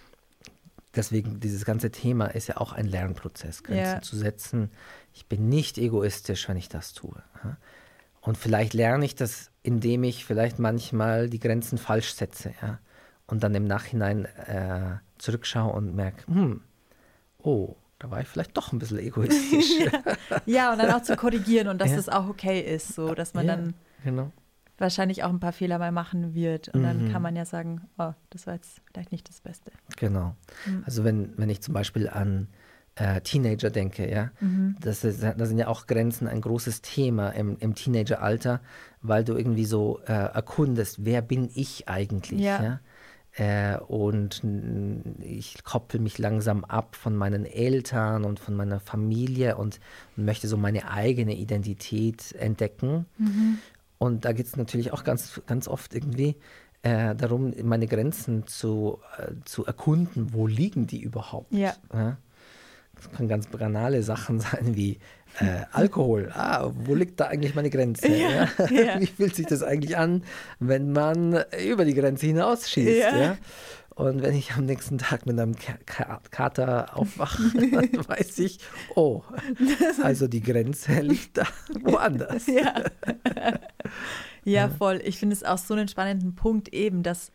Deswegen, dieses ganze Thema ist ja auch ein Lernprozess, Grenzen Ja. zu setzen. Ich bin nicht egoistisch, wenn ich das tue. Ja. Und vielleicht lerne ich das, indem ich vielleicht manchmal die Grenzen falsch setze. Ja. Und dann im Nachhinein äh, zurückschaue und merke, hm, oh, da war ich vielleicht doch ein bisschen egoistisch. ja. ja, und dann auch zu korrigieren und dass Ja. das auch okay ist, so dass man Ja, dann genau. wahrscheinlich auch ein paar Fehler mal machen wird. Und dann Mhm. kann man ja sagen, oh, das war jetzt vielleicht nicht das Beste. Genau. Mhm. Also wenn, wenn ich zum Beispiel an äh, Teenager denke, ja, Mhm. das, ist, das sind ja auch Grenzen ein großes Thema im, im Teenageralter, weil du irgendwie so äh, erkundest, wer bin ich eigentlich, Ja. ja? Äh, und n- ich koppel mich langsam ab von meinen Eltern und von meiner Familie und, und möchte so meine eigene Identität entdecken. Mhm. Und da geht es natürlich auch ganz, ganz oft irgendwie äh, darum, meine Grenzen zu, äh, zu erkunden. Wo liegen die überhaupt? Ja. Ja? Das können ganz banale Sachen sein wie äh, Alkohol. Ah, wo liegt da eigentlich meine Grenze? Ja, Ja? ja. Wie fühlt sich das eigentlich an, wenn man über die Grenze hinausschießt? Ja. Ja? Und wenn ich am nächsten Tag mit einem Ka Ka Kater aufwache, dann weiß ich, oh, also die Grenze liegt da woanders. Ja. ja, voll. Ich finde es auch so einen spannenden Punkt eben, dass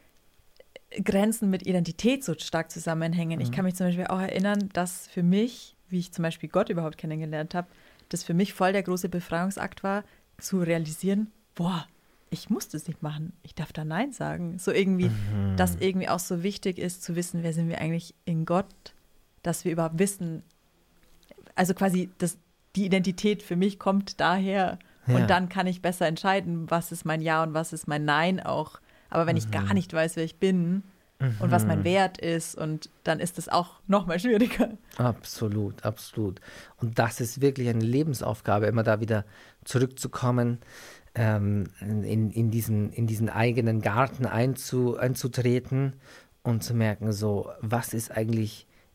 Grenzen mit Identität so stark zusammenhängen. Ich kann mich zum Beispiel auch erinnern, dass für mich, wie ich zum Beispiel Gott überhaupt kennengelernt habe, das für mich voll der große Befreiungsakt war, zu realisieren, boah, ich muss das nicht machen. Ich darf da Nein sagen. So irgendwie, Mhm. dass irgendwie auch so wichtig ist, zu wissen, wer sind wir eigentlich in Gott, dass wir überhaupt wissen, also quasi das, die Identität für mich kommt daher Ja. und dann kann ich besser entscheiden, was ist mein Ja und was ist mein Nein auch. Aber wenn ich gar nicht weiß, wer ich bin und was mein Wert ist, und dann ist es auch noch mal schwieriger. Absolut, absolut. Und das ist wirklich eine Lebensaufgabe, immer da wieder zurückzukommen, ähm, in, in, diesen, in diesen eigenen Garten einzu, einzutreten und zu merken, so, was ist eigentlich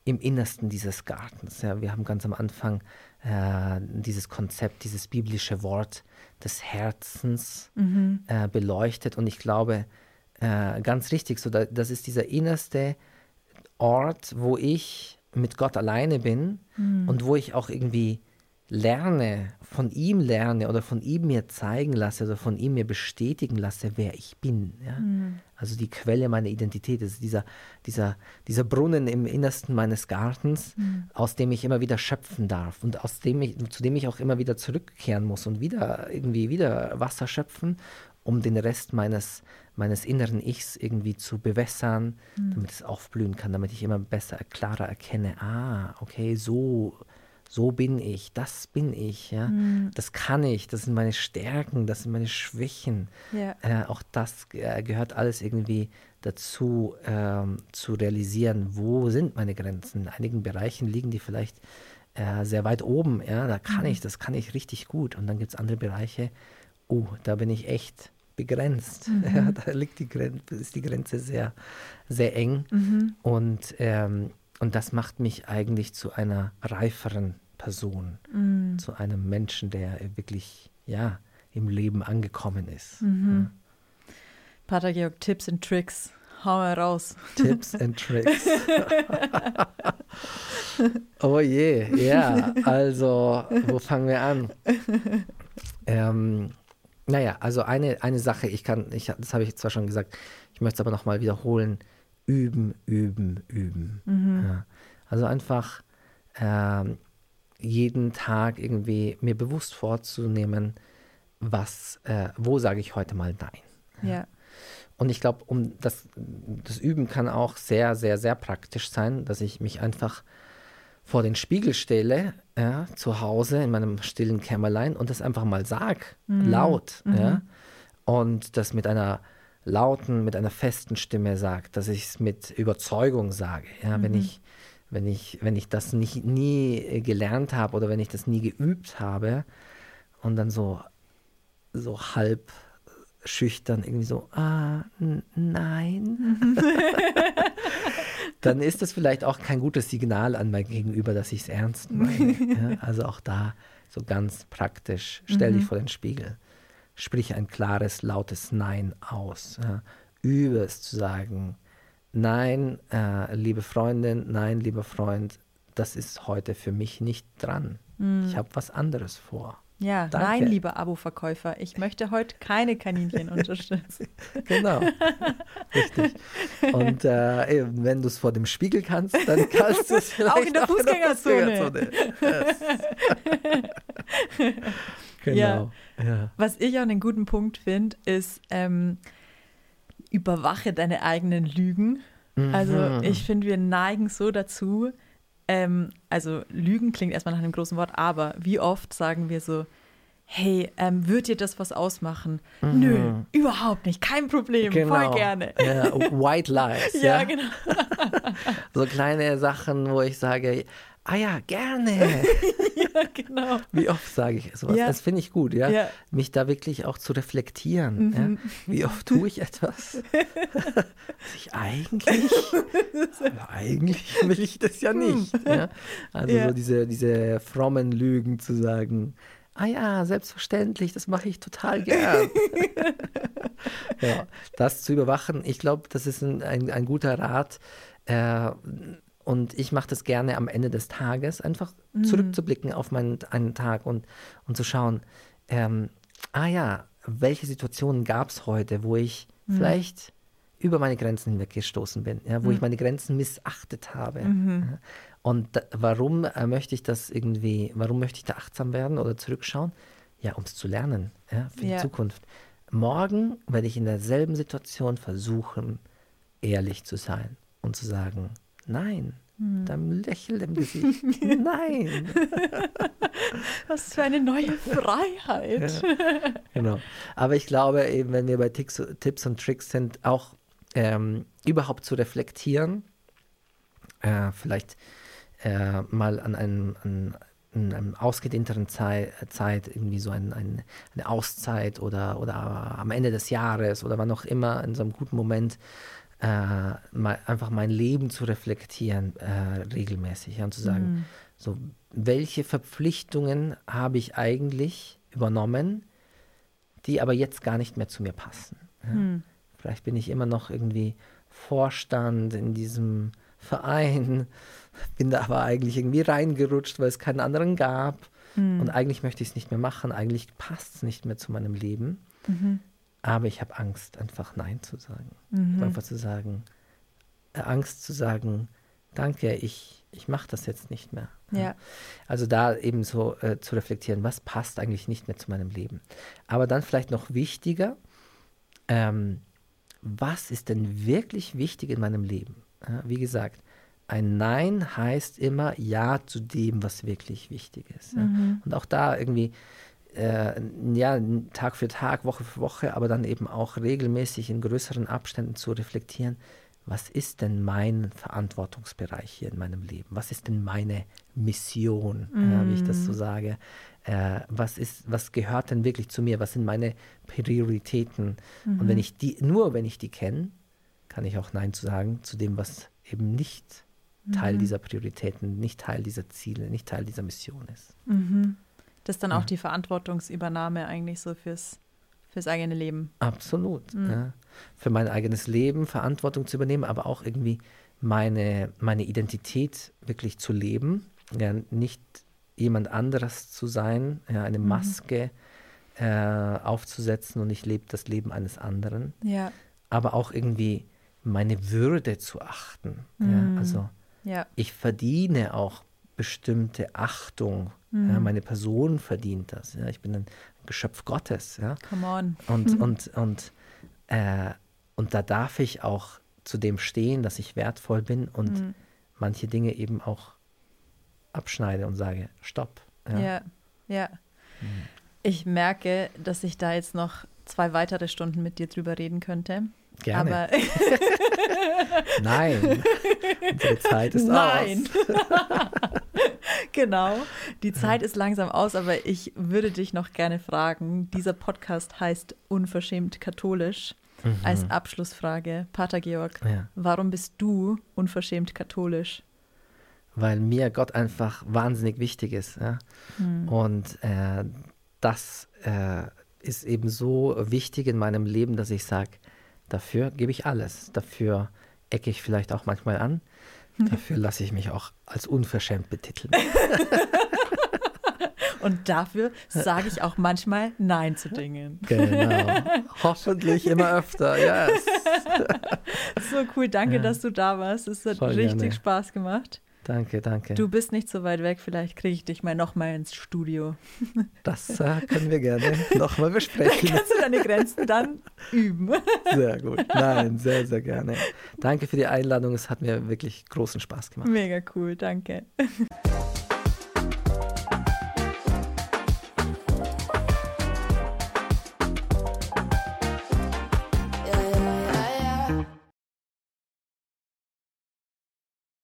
im Innersten dieses Gartens. Ja, wir haben ganz am Anfang äh, dieses Konzept, dieses biblische Wort des Herzens mhm. äh, beleuchtet. Und ich glaube, äh, ganz richtig, so, da, das ist dieser innerste Ort, wo ich mit Gott alleine bin mhm. und wo ich auch irgendwie lerne, von ihm lerne oder von ihm mir zeigen lasse oder von ihm mir bestätigen lasse, wer ich bin. Ja? Mhm. Also die Quelle meiner Identität, das ist dieser, dieser, dieser Brunnen im Innersten meines Gartens, mhm. aus dem ich immer wieder schöpfen darf und aus dem ich, zu dem ich auch immer wieder zurückkehren muss und wieder irgendwie wieder Wasser schöpfen, um den Rest meines, meines inneren Ichs irgendwie zu bewässern, mhm. damit es aufblühen kann, damit ich immer besser, klarer erkenne, ah, okay, so So bin ich, das bin ich, ja. Mm. Das kann ich, das sind meine Stärken, das sind meine Schwächen. Yeah. Äh, auch das äh, gehört alles irgendwie dazu, ähm, zu realisieren, wo sind meine Grenzen. In einigen Bereichen liegen die vielleicht äh, sehr weit oben, ja. Da kann mm. ich, das kann ich richtig gut. Und dann gibt es andere Bereiche, oh, da bin ich echt begrenzt. Mm-hmm. Ja, da liegt die Grenze, ist die Grenze sehr, sehr eng. Mm-hmm. Und ähm, Und das macht mich eigentlich zu einer reiferen Person, mm. zu einem Menschen, der wirklich, ja, im Leben angekommen ist. Mhm. Ja. Pater Georg, Tipps and Tricks, hau mal raus. Tipps and Tricks. Oh je, ja, also, wo fangen wir an? Ähm, naja, also eine, eine Sache, ich kann, ich, das habe ich zwar schon gesagt, ich möchte es aber nochmal wiederholen, üben, üben, üben. Mhm. Ja. Also einfach ähm, jeden Tag irgendwie mir bewusst vorzunehmen, was, äh, wo sage ich heute mal Nein. Ja. Ja. Und ich glaube, um das, das Üben kann auch sehr, sehr, sehr praktisch sein, dass ich mich einfach vor den Spiegel stelle, ja, zu Hause in meinem stillen Kämmerlein und das einfach mal sag, mhm. laut. Mhm. Ja, und das mit einer lauten, mit einer festen Stimme sagt, dass ich es mit Überzeugung sage. Ja, mhm. wenn ich, wenn ich, wenn ich das nicht, nie gelernt habe oder wenn ich das nie geübt habe und dann so, so halb schüchtern irgendwie so, ah, n- nein, dann ist das vielleicht auch kein gutes Signal an mein Gegenüber, dass ich es ernst meine. Ja, also auch da so ganz praktisch, stell mhm. dich vor den Spiegel. Sprich ein klares, lautes Nein aus. Ja. Übe es zu sagen, nein, äh, liebe Freundin, nein, lieber Freund, das ist heute für mich nicht dran. Mm. Ich habe was anderes vor. Ja, Danke. Nein, lieber Abo-Verkäufer, ich möchte heute keine Kaninchen unterstützen. Genau, richtig. Und äh, wenn du es vor dem Spiegel kannst, dann kannst du es vielleicht auch in der Fußgängerzone. In der Fußgängerzone. Yes. Genau. Ja. Ja. Was ich auch einen guten Punkt finde, ist, ähm, überwache deine eigenen Lügen. Mhm. Also ich finde, wir neigen so dazu, ähm, also Lügen klingt erstmal nach einem großen Wort, aber wie oft sagen wir so, hey, ähm, wird dir das was ausmachen? Mhm. Nö, überhaupt nicht, kein Problem, genau. voll gerne. Ja, White Lies. ja, ja, genau. So kleine Sachen, wo ich sage, ah ja, gerne. Ja, genau. Wie oft sage ich sowas? Ja. Das finde ich gut, ja? ja. Mich da wirklich auch zu reflektieren. Mhm. Ja? Wie oft tue ich etwas? ich eigentlich, aber eigentlich will ich das ja nicht. Ja? Also ja. so diese, diese frommen Lügen zu sagen, ah ja, selbstverständlich, das mache ich total gern. Ja, das zu überwachen, ich glaube, das ist ein, ein, ein guter Rat. Äh, Und ich mache das gerne am Ende des Tages, einfach mhm. zurückzublicken auf meinen einen Tag und, und zu schauen, ähm, ah ja, welche Situationen gab es heute, wo ich mhm. vielleicht über meine Grenzen hinweggestoßen bin, ja, wo mhm. ich meine Grenzen missachtet habe. Mhm. Ja. Und da, warum äh, möchte ich das irgendwie, warum möchte ich da achtsam werden oder zurückschauen? Ja, um es zu lernen, ja, für ja. die Zukunft. Morgen werde ich in derselben Situation versuchen, ehrlich zu sein und zu sagen, nein, hm. dein Lächeln im Gesicht. Nein. Was für eine neue Freiheit. Ja, genau. Aber ich glaube, eben, wenn wir bei Tipps, Tipps und Tricks sind, auch ähm, überhaupt zu reflektieren, äh, vielleicht äh, mal an einem, an, in einer ausgedehnteren Zeit, Zeit irgendwie so ein, ein, eine Auszeit oder, oder am Ende des Jahres oder wann auch immer, in so einem guten Moment, äh, mal, einfach mein Leben zu reflektieren, äh, regelmäßig. Ja, und zu sagen, mhm. so, welche Verpflichtungen habe ich eigentlich übernommen, die aber jetzt gar nicht mehr zu mir passen. Ja? Mhm. Vielleicht bin ich immer noch irgendwie Vorstand in diesem Verein, bin da aber eigentlich irgendwie reingerutscht, weil es keinen anderen gab. Mhm. Und eigentlich möchte ich es nicht mehr machen, eigentlich passt es nicht mehr zu meinem Leben. Mhm. Aber ich habe Angst, einfach Nein zu sagen. Mhm. Einfach zu sagen, äh, Angst zu sagen, danke, ich, ich mache das jetzt nicht mehr. Ja. Also da eben so äh, zu reflektieren, was passt eigentlich nicht mehr zu meinem Leben. Aber dann vielleicht noch wichtiger, ähm, was ist denn wirklich wichtig in meinem Leben? Ja, wie gesagt, ein Nein heißt immer Ja zu dem, was wirklich wichtig ist. Ja? Mhm. Und auch da irgendwie, äh, ja, Tag für Tag, Woche für Woche, aber dann eben auch regelmäßig in größeren Abständen zu reflektieren, was ist denn mein Verantwortungsbereich hier in meinem Leben? Was ist denn meine Mission, mm. ja, wie ich das so sage? Äh, was ist, was gehört denn wirklich zu mir? Was sind meine Prioritäten? Mhm. Und wenn ich die, nur wenn ich die kenne, kann ich auch Nein zu sagen zu dem, was eben nicht mhm. Teil dieser Prioritäten, nicht Teil dieser Ziele, nicht Teil dieser Mission ist. Mhm. Das ist dann ja. auch die Verantwortungsübernahme eigentlich so fürs Fürs eigene Leben. Absolut. Mhm. Ja. Für mein eigenes Leben Verantwortung zu übernehmen, aber auch irgendwie meine, meine Identität wirklich zu leben. Ja, nicht jemand anderes zu sein, ja, eine mhm. Maske äh, aufzusetzen und ich lebe das Leben eines anderen. Ja. Aber auch irgendwie meine Würde zu achten. Mhm. Ja, also ja. ich verdiene auch bestimmte Achtung. Mhm. Ja, meine Person verdient das. Ja, ich bin ein Geschöpf Gottes. Ja. Come on. Und, und, und, äh, und da darf ich auch zu dem stehen, dass ich wertvoll bin und mhm. manche Dinge eben auch abschneide und sage, stopp. Ja, ja. ja. Mhm. Ich merke, dass ich da jetzt noch zwei weitere Stunden mit dir drüber reden könnte. Gerne. Aber Nein, unsere Zeit ist Nein. aus. Genau, die Zeit ist langsam aus, aber ich würde dich noch gerne fragen, dieser Podcast heißt Unverschämt katholisch. Mhm. Als Abschlussfrage, Pater Georg, ja. warum bist du unverschämt katholisch? Weil mir Gott einfach wahnsinnig wichtig ist. Ja? Mhm. Und äh, das äh, ist eben so wichtig in meinem Leben, dass ich sage, dafür gebe ich alles. Dafür ecke ich vielleicht auch manchmal an. Dafür lasse ich mich auch als unverschämt betiteln. Und dafür sage ich auch manchmal Nein zu Dingen. Genau. Hoffentlich immer öfter, yes. So cool, danke, ja. dass du da warst. Es hat Voll richtig gerne. Spaß gemacht. Danke, danke. Du bist nicht so weit weg, vielleicht kriege ich dich mal nochmal ins Studio. Das äh, können wir gerne nochmal besprechen. Dann kannst du deine Grenzen dann üben. Sehr gut. Nein, sehr, sehr gerne. Danke für die Einladung. Es hat mir wirklich großen Spaß gemacht. Mega cool, danke.